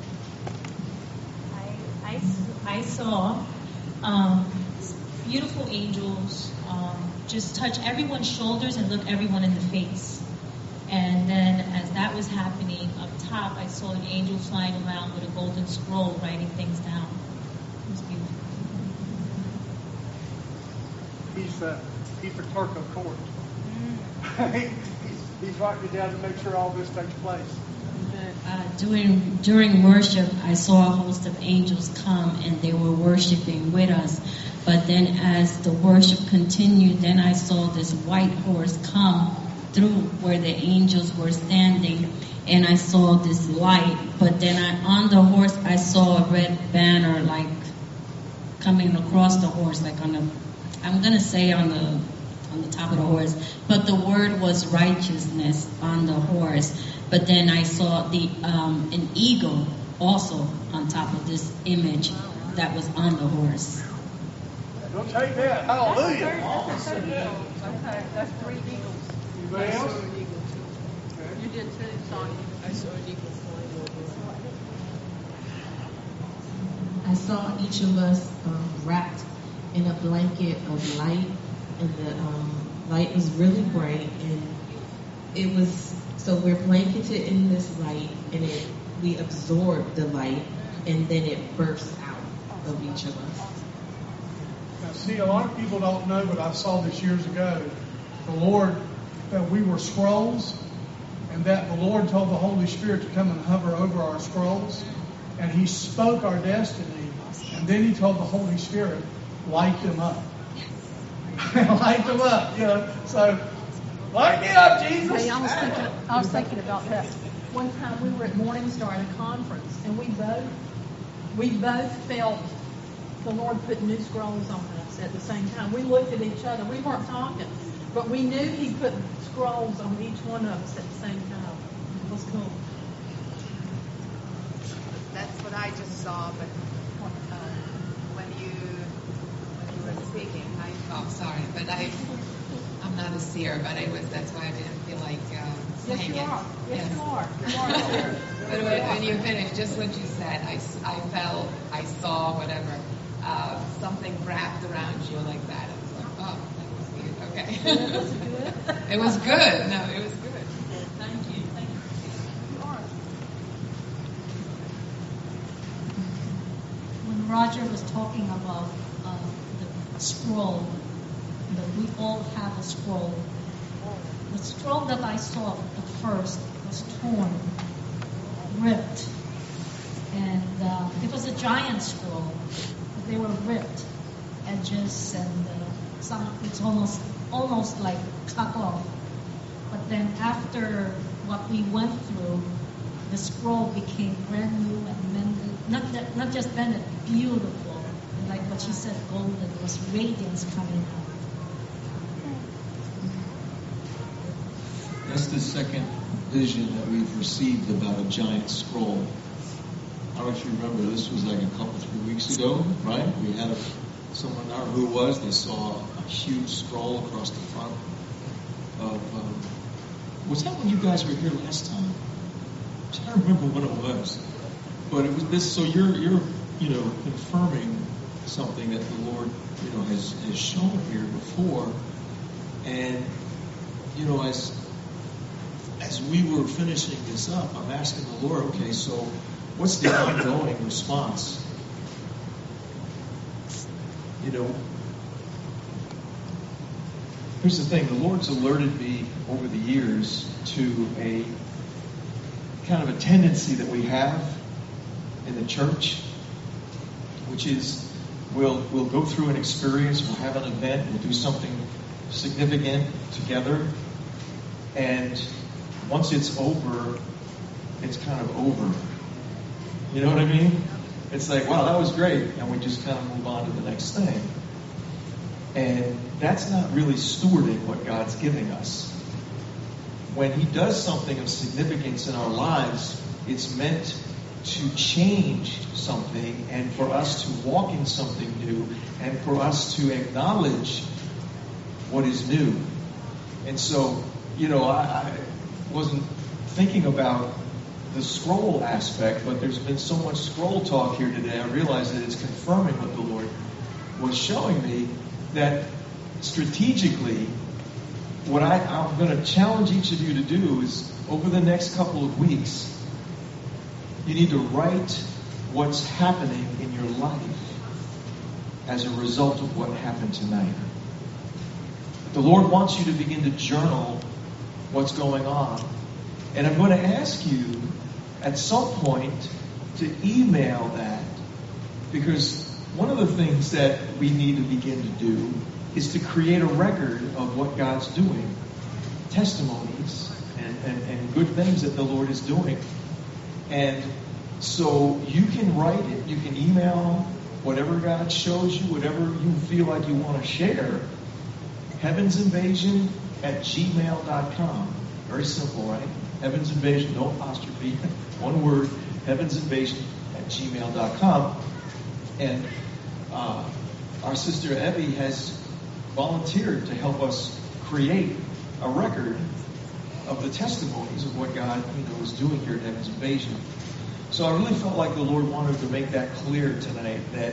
I, I, I saw um, beautiful angels um, just touch everyone's shoulders and look everyone in the face. And then as that was happening up top, I saw an angel flying around with a golden scroll writing things down. It was beautiful. He's, uh, he's the clerk of court. he's, he's writing it down to make sure all this takes place. Uh, during during worship, I saw a host of angels come, and they were worshiping with us. But then as the worship continued, then I saw this white horse come through where the angels were standing, and I saw this light. But then I, on the horse, I saw a red banner like coming across the horse, like on the, I'm going to say on the on the top of the horse. But the word was righteousness on the horse. But then I saw the um, an eagle also on top of this image that was on the horse. Don't take that. Hallelujah. That's a third eagle. Okay, that's three eagles. Anybody else? You did too, Sonia. I saw an eagle flying over. I saw each of us um, wrapped in a blanket of light, and the um, light was really bright, and it was, so we're blanketed in this light, and it we absorb the light, and then it bursts out of each of us. Now, see, a lot of people don't know, but I saw this years ago. The Lord, that we were scrolls, and that the Lord told the Holy Spirit to come and hover over our scrolls, and He spoke our destiny, and then He told the Holy Spirit, light them up. Light them up, you know. So, light me up, Jesus. Hey, I was thinking, I was thinking about that. One time we were at Morningstar at a conference, and we both, we both felt the Lord put new scrolls on us at the same time. We looked at each other. We weren't talking, but we knew He put scrolls on each one of us at the same time. It was cool. That's what I just saw, but uh, when you when you were speaking, I oh sorry, but I I'm not a seer, but I was. That's why I didn't feel like um, Yes, saying you it. are. Yes, Yes. you are. You are a seer. But when, when you finished, just what you said, I, s- I felt, I saw, whatever, uh, something wrapped around you like that. I was like, oh, that was weird. Okay. It was good. It was good. No, it was good. Thank you. Thank you. You are. When Roger was talking about uh, the scroll, that we all have a scroll. The scroll that I saw at first was torn, ripped, and uh, it was a giant scroll. But they were ripped, edges, and uh, some. It's almost almost like cut off. But then after what we went through, the scroll became brand new and mended. Not that, not just mended, beautiful. And like what she said, golden. There was radiance coming out. That's the second vision that we've received about a giant scroll. I don't know if you remember, this was like a couple, three weeks ago, right? We had a, someone, I don't know who it was, they saw a huge scroll across the front of, um, was that when you guys were here last time? I'm trying to remember what it was. But it was this, so you're, you're, you know, confirming something that the Lord, you know, has, has shown here before. And, you know, as, as we were finishing this up, I'm asking the Lord, okay, so what's the ongoing response? You know, here's the thing. The Lord's alerted me over the years to a kind of a tendency that we have in the church, which is we'll we'll go through an experience, we'll have an event, we'll do something significant together, and once it's over, it's kind of over. You know what I mean? It's like, wow, that was great, and we just kind of move on to the next thing. And that's not really stewarding what God's giving us. When He does something of significance in our lives, it's meant to change something and for us to walk in something new and for us to acknowledge what is new. And so, you know, I, I wasn't thinking about the scroll aspect, but there's been so much scroll talk here today. I realize that it's confirming what the Lord was showing me, that strategically, what I, I'm going to challenge each of you to do is, over the next couple of weeks, you need to write what's happening in your life as a result of what happened tonight. The Lord wants you to begin to journal what's going on. And I'm going to ask you at some point to email that, because one of the things that we need to begin to do is to create a record of what God's doing, testimonies and, and, and good things that the Lord is doing. And so you can write it, you can email whatever God shows you, whatever you feel like you want to share, heavens invasion at gmail dot com. Very simple, right? Heavens Invasion, no apostrophe, one word, heavens invasion at gmail dot com. And uh, our sister Evie has volunteered to help us create a record of the testimonies of what God, you know, is doing here at Heaven's Invasion. So I really felt like the Lord wanted to make that clear tonight, that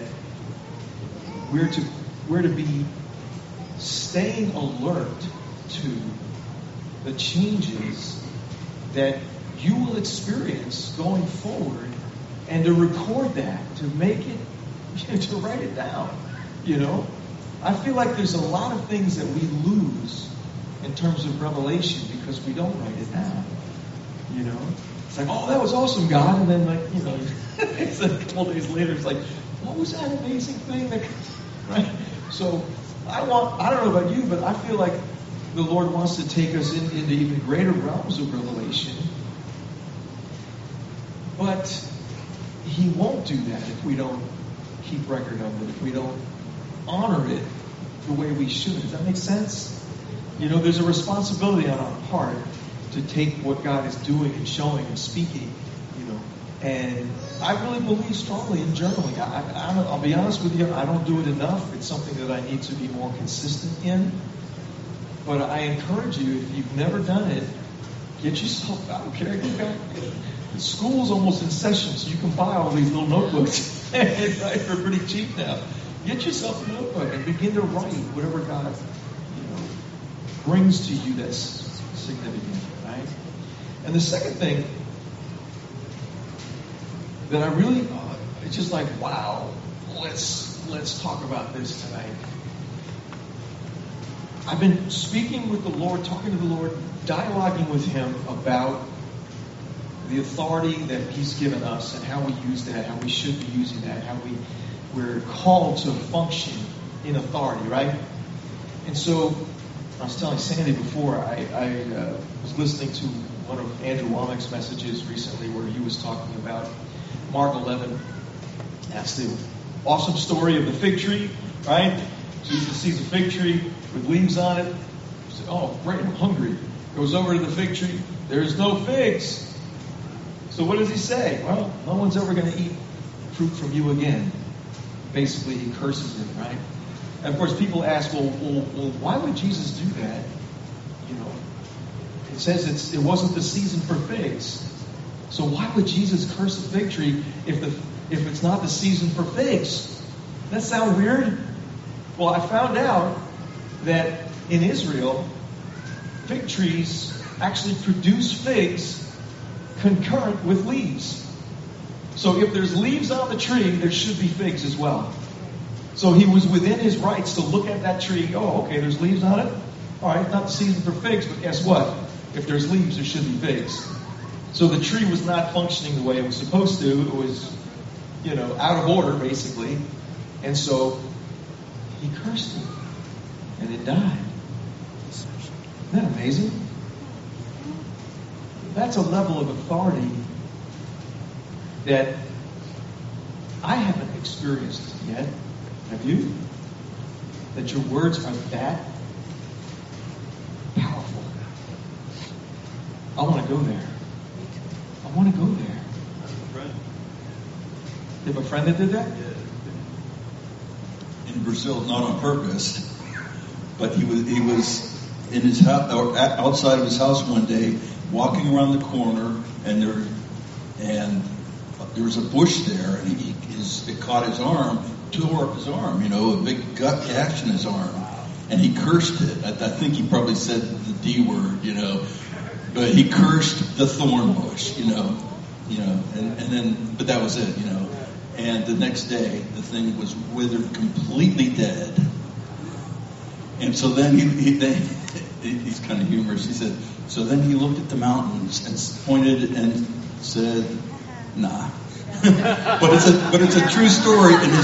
we're to we're to be staying alert to the changes that you will experience going forward, and to record that, to make it, you know, to write it down. You know, I feel like there's a lot of things that we lose in terms of revelation because we don't write it down. You know, it's like, oh, that was awesome, God, and then, like, you know, it's a couple days later, it's like, what was that amazing thing that, right? So I want, I don't know about you, but I feel like the Lord wants to take us in, into even greater realms of revelation. But He won't do that if we don't keep record of it, if we don't honor it the way we should. Does that make sense? You know, there's a responsibility on our part to take what God is doing and showing and speaking, you know. And I really believe strongly in journaling. I, I, I don't, I'll be honest with you, I don't do it enough. It's something that I need to be more consistent in. But I encourage you, if you've never done it, get yourself, I don't care, you got, the school's almost in session, so you can buy all these little notebooks right, for pretty cheap now. Get yourself a notebook and begin to write whatever God, you know, brings to you that's significant, right? And the second thing that I really, uh, it's just like, wow, let's let's talk about this tonight. I've been speaking with the Lord, talking to the Lord, dialoguing with Him about the authority that He's given us and how we use that, how we should be using that, how we, we're called to function in authority, right? And so, I was telling Sandy before, I, I uh, was listening to one of Andrew Womack's messages recently where he was talking about Mark eleven. That's the awesome story of the fig tree, right? Jesus sees a fig tree with leaves on it. He said, oh, great, I'm hungry. Goes over to the fig tree. There's no figs. So what does he say? Well, no one's ever going to eat fruit from you again. Basically, he curses him, right? And of course, people ask, well, well, well why would Jesus do that? You know, it says it's, it wasn't the season for figs. So why would Jesus curse a fig tree if the if it's not the season for figs? Does that sound weird? Well, I found out that in Israel, fig trees actually produce figs concurrent with leaves. So if there's leaves on the tree, there should be figs as well. So he was within his rights to look at that tree. Oh, okay, there's leaves on it. All right, not the season for figs, but guess what? If there's leaves, there should be figs. So the tree was not functioning the way it was supposed to. It was, you know, out of order, basically. And so he cursed it. And it died. Isn't that amazing? That's a level of authority that I haven't experienced yet. Have you? That your words are that powerful. I want to go there. I want to go there. I have a friend. You have a friend that did that? In Brazil, not on purpose, but he was he was in his house or outside of his house one day, walking around the corner, and there and there was a bush there, and he his it caught his arm, tore up his arm, you know, a big gut gash in his arm, and he cursed it. I, I think he probably said the D word, you know, but he cursed the thorn bush, you know, you know, and, and then but that was it, you know. And the next day, the thing was withered, completely dead. And so then he, he they, he's kind of humorous. He said, so then he looked at the mountains and pointed and said, nah. but it's a but it's a true story. And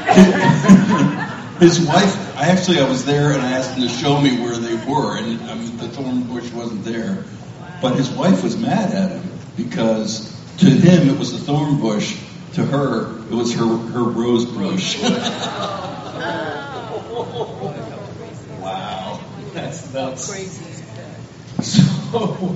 his, his wife, I actually I was there and I asked him to show me where they were, and I mean, the thorn bush wasn't there. But his wife was mad at him because to him it was the thorn bush. To her, it was her, her rose bush. Wow. That's nuts. Crazy. So,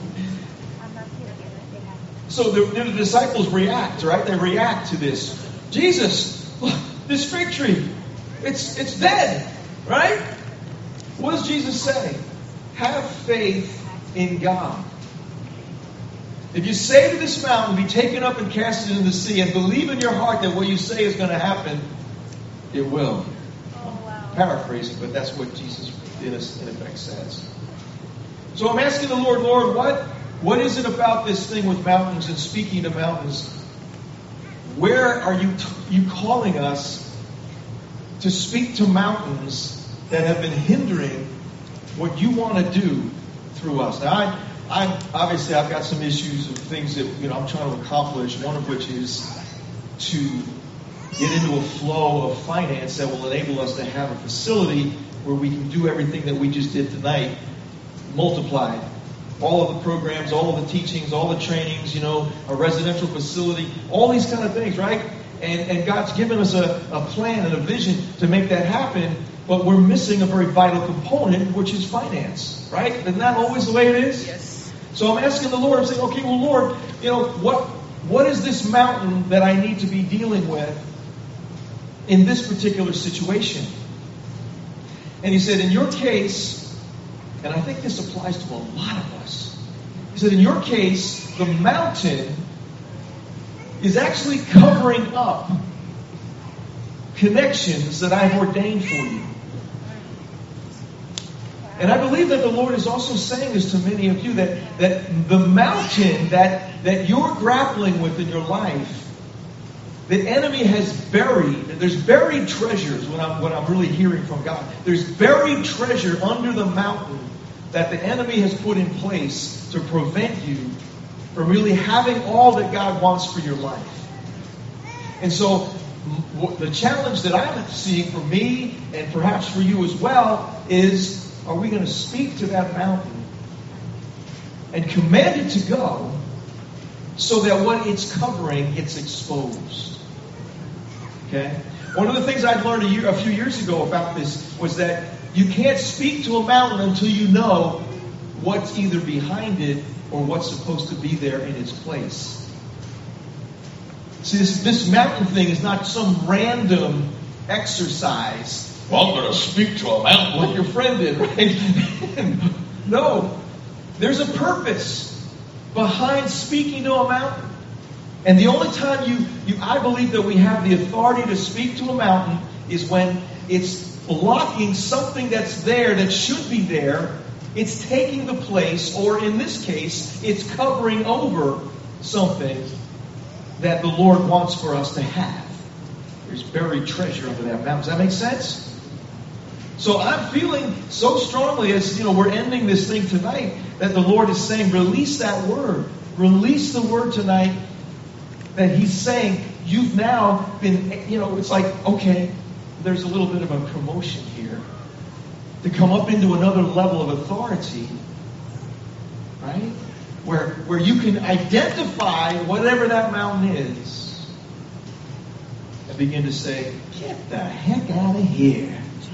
so the, the disciples react, right? They react to this. Jesus, look, this fig tree, it's it's dead, right? What does Jesus say? Have faith in God. If you say to this mountain, be taken up and cast into the sea, and believe in your heart that what you say is going to happen, it will. Oh, wow. Paraphrasing, but that's what Jesus in effect says. So I'm asking the Lord, Lord, what, what is it about this thing with mountains and speaking to mountains? Where are you, t- you calling us to speak to mountains that have been hindering what you want to do through us? Now, I... I obviously I've got some issues of things that you know I'm trying to accomplish. One of which is to get into a flow of finance that will enable us to have a facility where we can do everything that we just did tonight, multiplied. All of the programs, all of the teachings, all the trainings, you know, a residential facility, all these kind of things, right? And and God's given us a, a plan and a vision to make that happen. But we're missing a very vital component, which is finance, right? Isn't that always the way it is? Yes. So I'm asking the Lord, I'm saying, okay, well, Lord, you know, what what is this mountain that I need to be dealing with in this particular situation? And he said, in your case, and I think this applies to a lot of us, is that in your case, the mountain is actually covering up connections that I've ordained for you. And I believe that the Lord is also saying this to many of you, that, that the mountain that, that you're grappling with in your life, the enemy has buried, there's buried treasures, what I'm, what I'm really hearing from God. There's buried treasure under the mountain that the enemy has put in place to prevent you from really having all that God wants for your life. And so the challenge that I'm seeing for me, and perhaps for you as well, is, are we going to speak to that mountain and command it to go so that what it's covering gets exposed? Okay? One of the things I learned a, year, a few years ago about this was that you can't speak to a mountain until you know what's either behind it or what's supposed to be there in its place. See, this, this mountain thing is not some random exercise. Well, I'm going to speak to a mountain like your friend did, right? No. There's a purpose behind speaking to a mountain. And the only time you, you, I believe that we have the authority to speak to a mountain is when it's blocking something that's there that should be there. It's taking the place, or in this case, it's covering over something that the Lord wants for us to have. There's buried treasure under that mountain. Does that make sense? So I'm feeling so strongly as, you know, we're ending this thing tonight, that the Lord is saying, release that word. Release the word tonight that He's saying, you've now been, you know, it's like, okay, there's a little bit of a promotion here to come up into another level of authority, right? Where, where you can identify whatever that mountain is and begin to say, get the heck out of here.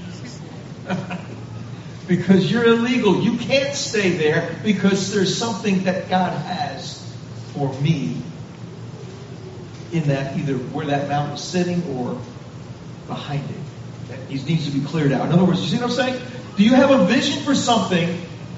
Because you're illegal. You can't stay there because there's something that God has for me in that, either where that mountain is sitting or behind it. That needs to be cleared out. In other words, you see what I'm saying? Do you have a vision for something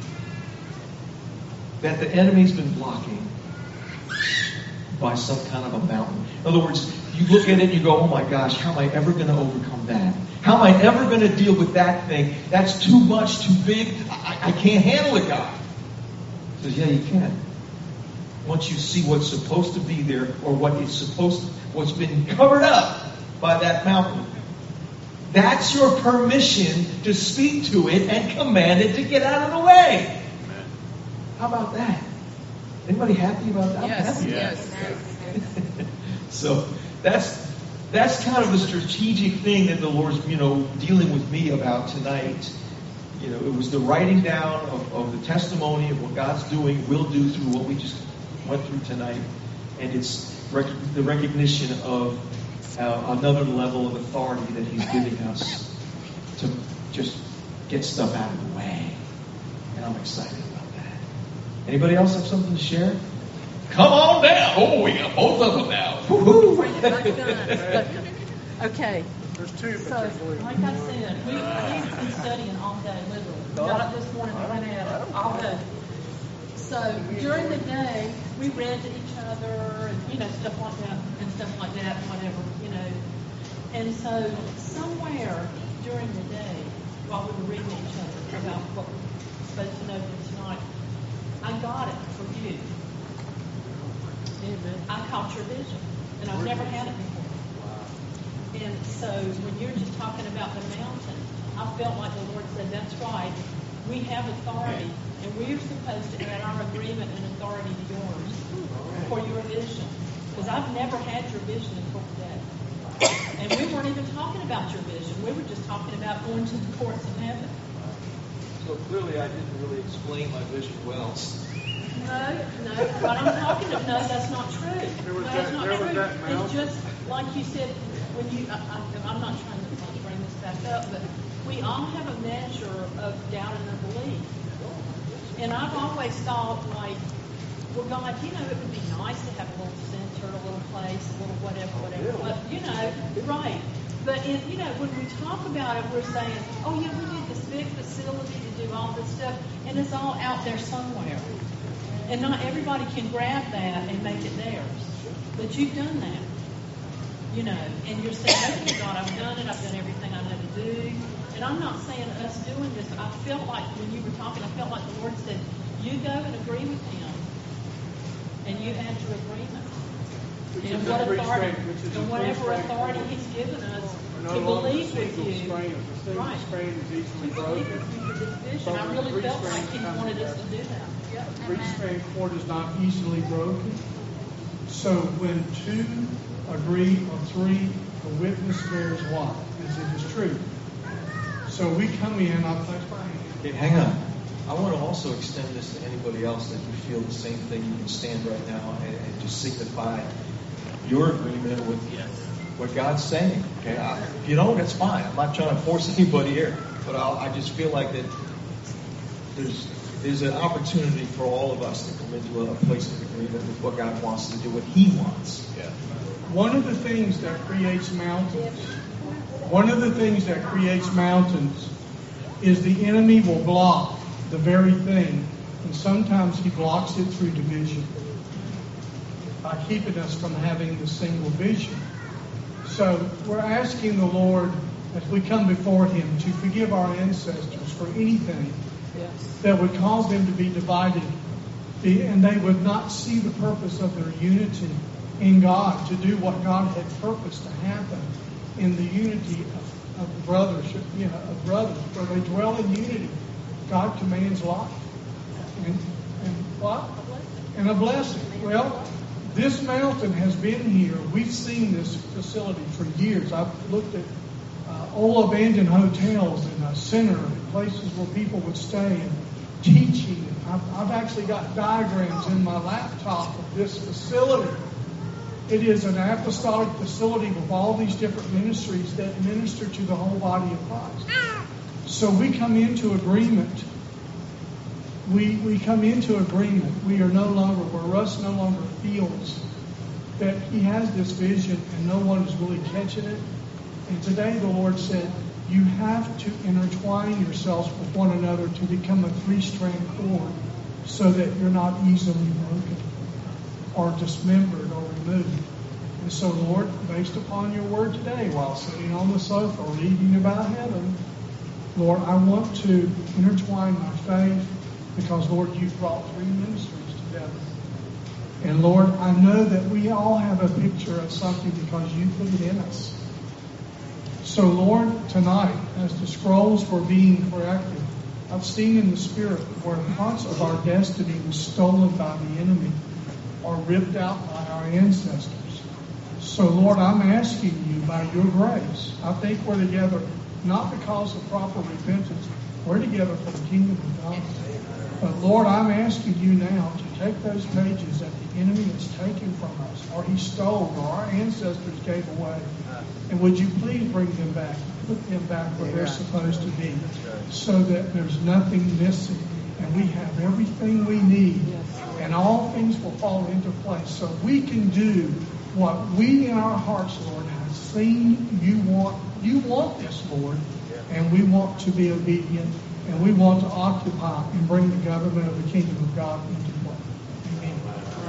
that the enemy's been blocking by some kind of a mountain? In other words, you look at it and you go, oh my gosh, how am I ever going to overcome that? How am I ever going to deal with that thing? That's too much, too big. I, I can't handle it, God. He says, yeah, you can. Once you see what's supposed to be there, or what is supposed to, what's been covered up by that mountain. That's your permission to speak to it and command it to get out of the way. Amen. How about that? Anybody happy about that? Yes, happy? yes, yes. So that's that's kind of the strategic thing that the Lord's, you know, dealing with me about tonight. You know, it was the writing down of, of the testimony of what God's doing, will do through what we just went through tonight, and it's rec- the recognition of uh, another level of authority that He's giving us to just get stuff out of the way. And I'm excited about that. Anybody else have something to share? Come on down. Oh, we got both of them now. Woo-hoo. Okay. There's two. So, like I said, we, we've been studying all day, literally. We got up this morning and went at it all day. So, during the day, we read to each other, and, you know, stuff like that, and stuff like that, whatever, you know. And so, somewhere during the day, while we were reading to each other about what we're supposed to know for tonight, I got it from you. I caught your vision, and I've never had it before. And so when you're just talking about the mountain, I felt like the Lord said, that's right. We have authority, and we're supposed to add our agreement and authority to yours for your vision. Because I've never had your vision until today. And we weren't even talking about your vision. We were just talking about going to the courts of heaven. So clearly I didn't really explain my vision well. No, no, what I'm talking about, no, that's not true. No, that's not true. It's just, like you said, when you, I, I, I'm not trying to bring this back up, but we all have a measure of doubt and unbelief. And I've always thought, like, well, God, you know, it would be nice to have a little center, a little place, a little whatever, whatever. But, you know, right. But if, you know, when we talk about it, we're saying, oh yeah, we need this big facility to do all this stuff, and it's all out there somewhere. And not everybody can grab that and make it theirs. But you've done that. You know, and you're saying, okay, God, I've done it, I've done everything I know to do. And I'm not saying us doing this, I felt like when you were talking, I felt like the Lord said, you go and agree with him. And you add your agreement. Which and is what a free authority, strength, which is and a whatever free strength. authority he's given us No to longer believe with single you. strain. The single Right. strain is easily To believe broken. with you for this vision. I But really three felt like strands he come wanted us to together. do that. Yep. The three strand cord is not easily broken. So when two agree or three, the witness bears what? As it is true. So we come in, I place my hand. Okay, hang on. I want to also extend this to anybody else that you feel the same thing. You can stand right now and, and just signify your agreement with what God's saying. Okay, I, if you don't, that's fine. I'm not trying to force anybody here, but I'll, I just feel like that there's there's an opportunity for all of us to come into a place of agreement with what God wants to do, what He wants. Yeah. One of the things that creates mountains, one of the things that creates mountains is the enemy will block the very thing, and sometimes he blocks it through division by keeping us from having the single vision. So we're asking the Lord as we come before Him to forgive our ancestors for anything Yes. that would cause them to be divided, and they would not see the purpose of their unity in God to do what God had purposed to happen in the unity of, of brothers, you know, of brothers, where they dwell in unity. God commands life and, and what? And a blessing. Well, this mountain has been here. We've seen this facility for years. I've looked at uh, old abandoned hotels and a center and places where people would stay and teaching. I've, I've actually got diagrams in my laptop of this facility. It is an apostolic facility with all these different ministries that minister to the whole body of Christ. So we come into agreement. We we come into agreement. We are no longer, where Russ no longer feels that he has this vision and no one is really catching it. And today the Lord said, you have to intertwine yourselves with one another to become a three-strand cord so that you're not easily broken or dismembered or removed. And so, Lord, based upon your word today, while sitting on the sofa reading about heaven, Lord, I want to intertwine my faith because, Lord, you've brought three ministries together. And, Lord, I know that we all have a picture of something because you put it in us. So, Lord, tonight, as the scrolls were being corrected, I've seen in the Spirit where parts of our destiny was stolen by the enemy or ripped out by our ancestors. So, Lord, I'm asking you by your grace. I think we're together not because of proper repentance. We're together for the kingdom of God. But, Lord, I'm asking you now to take those pages that the enemy has taken from us, or he stole, or our ancestors gave away, and would you please bring them back, put them back where they're supposed to be, so that there's nothing missing, and we have everything we need, and all things will fall into place, so we can do what we in our hearts, Lord, have seen you want. You want this, Lord, and we want to be obedient, and we want to occupy and bring the government of the kingdom of God into play. Amen.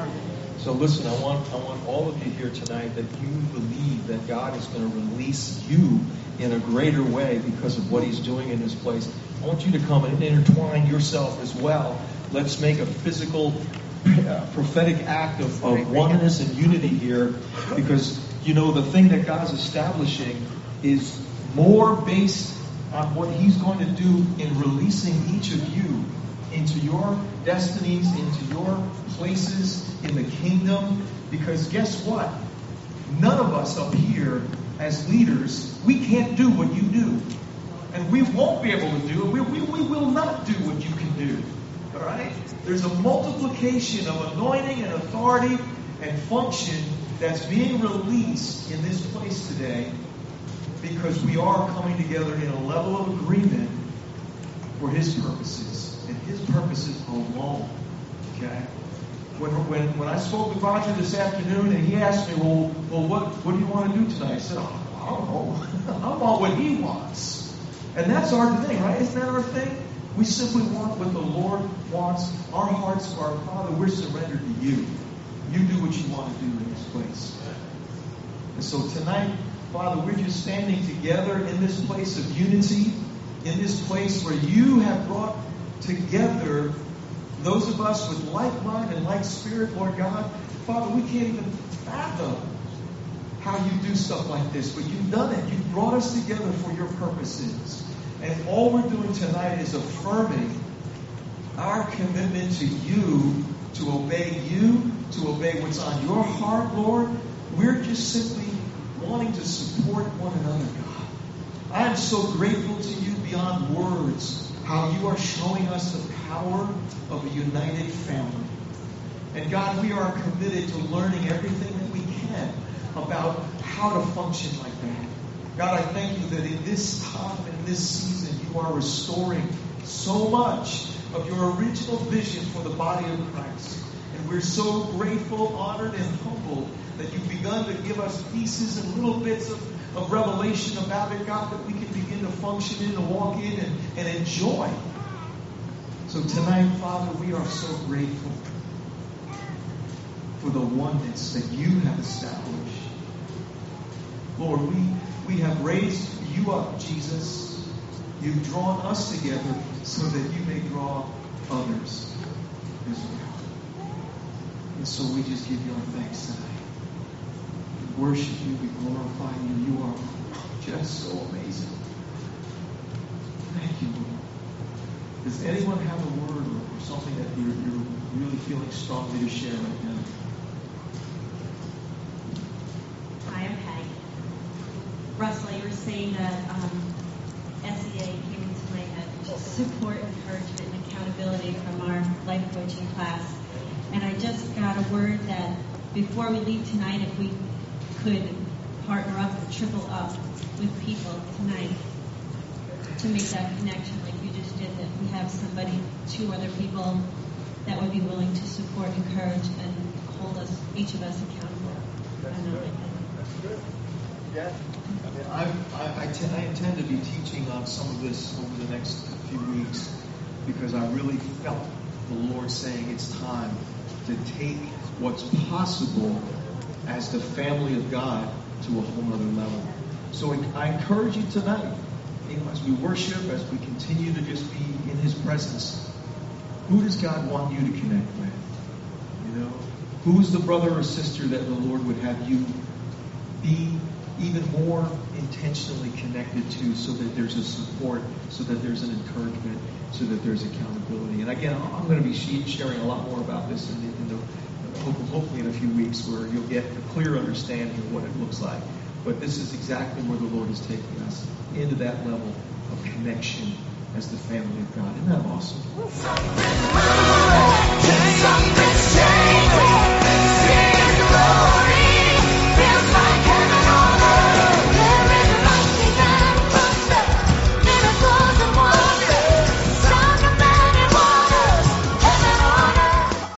So listen, I want I want all of you here tonight that you believe that God is going to release you in a greater way because of what He's doing in this place. I want you to come and intertwine yourself as well. Let's make a physical, uh, prophetic act of, of oneness and unity here, because you know the thing that God's establishing is more based on what He's going to do in releasing each of you into your destinies, into your places in the kingdom. Because guess what? None of us up here as leaders, we can't do what you do. And we won't be able to do it. We, we, we will not do what you can do. All right? There's a multiplication of anointing and authority and function that's being released in this place today, because we are coming together in a level of agreement for His purposes, and His purposes alone. Okay? When, when, when I spoke with Roger this afternoon, and he asked me, well, well what, what do you want to do tonight? I said, oh, I don't know. I want what He wants. And that's our thing, right? Isn't that our thing? We simply want what the Lord wants. Our hearts are, Father, we're surrendered to You. You do what You want to do in this place. And so tonight, Father, we're just standing together in this place of unity, in this place where You have brought together those of us with like mind and like spirit, Lord God. Father, we can't even fathom how You do stuff like this, but You've done it. You've brought us together for Your purposes. And all we're doing tonight is affirming our commitment to You, to obey You, to obey what's on Your heart, Lord. We're just simply wanting to support one another, God. I am so grateful to You beyond words, how You are showing us the power of a united family. And God, we are committed to learning everything that we can about how to function like that. God, I thank You that in this time, in this season, You are restoring so much of Your original vision for the body of Christ. And we're so grateful, honored, and humbled that You've begun to give us pieces and little bits of, of revelation about it, God, that we can begin to function in and walk in and, and enjoy. So tonight, Father, we are so grateful for the oneness that You have established. Lord, we, we have raised You up, Jesus. You've drawn us together so that You may draw others as well. And so we just give You our thanks tonight. We worship You, we glorify You. You are just so amazing. Thank You, Lord. Does anyone have a word or something that you're, you're really feeling strongly to share right now? Hi, I'm Patty. Russell, you were saying that um, S E A came into my head, which is support, encouragement, and accountability from our life coaching class. And I just got a word that before we leave tonight, if we could partner up or triple up with people tonight to make that connection like you just did, that we have somebody, two other people that would be willing to support, encourage, and hold us, each of us accountable. That's good. That's good. Yeah. I mean, I've, I, I, t- I intend to be teaching on some of this over the next few weeks because I really felt the Lord saying it's time to take what's possible as the family of God to a whole other level. So I encourage you tonight, you know, as we worship, as we continue to just be in His presence, who does God want you to connect with? You know, who's the brother or sister that the Lord would have you be even more intentionally connected to, so that there's a support, so that there's an encouragement, so that there's accountability. And again, I'm going to be sharing a lot more about this in the, in the hopefully in a few weeks, where you'll get a clear understanding of what it looks like. But this is exactly where the Lord is taking us, into that level of connection as the family of God. Isn't that awesome?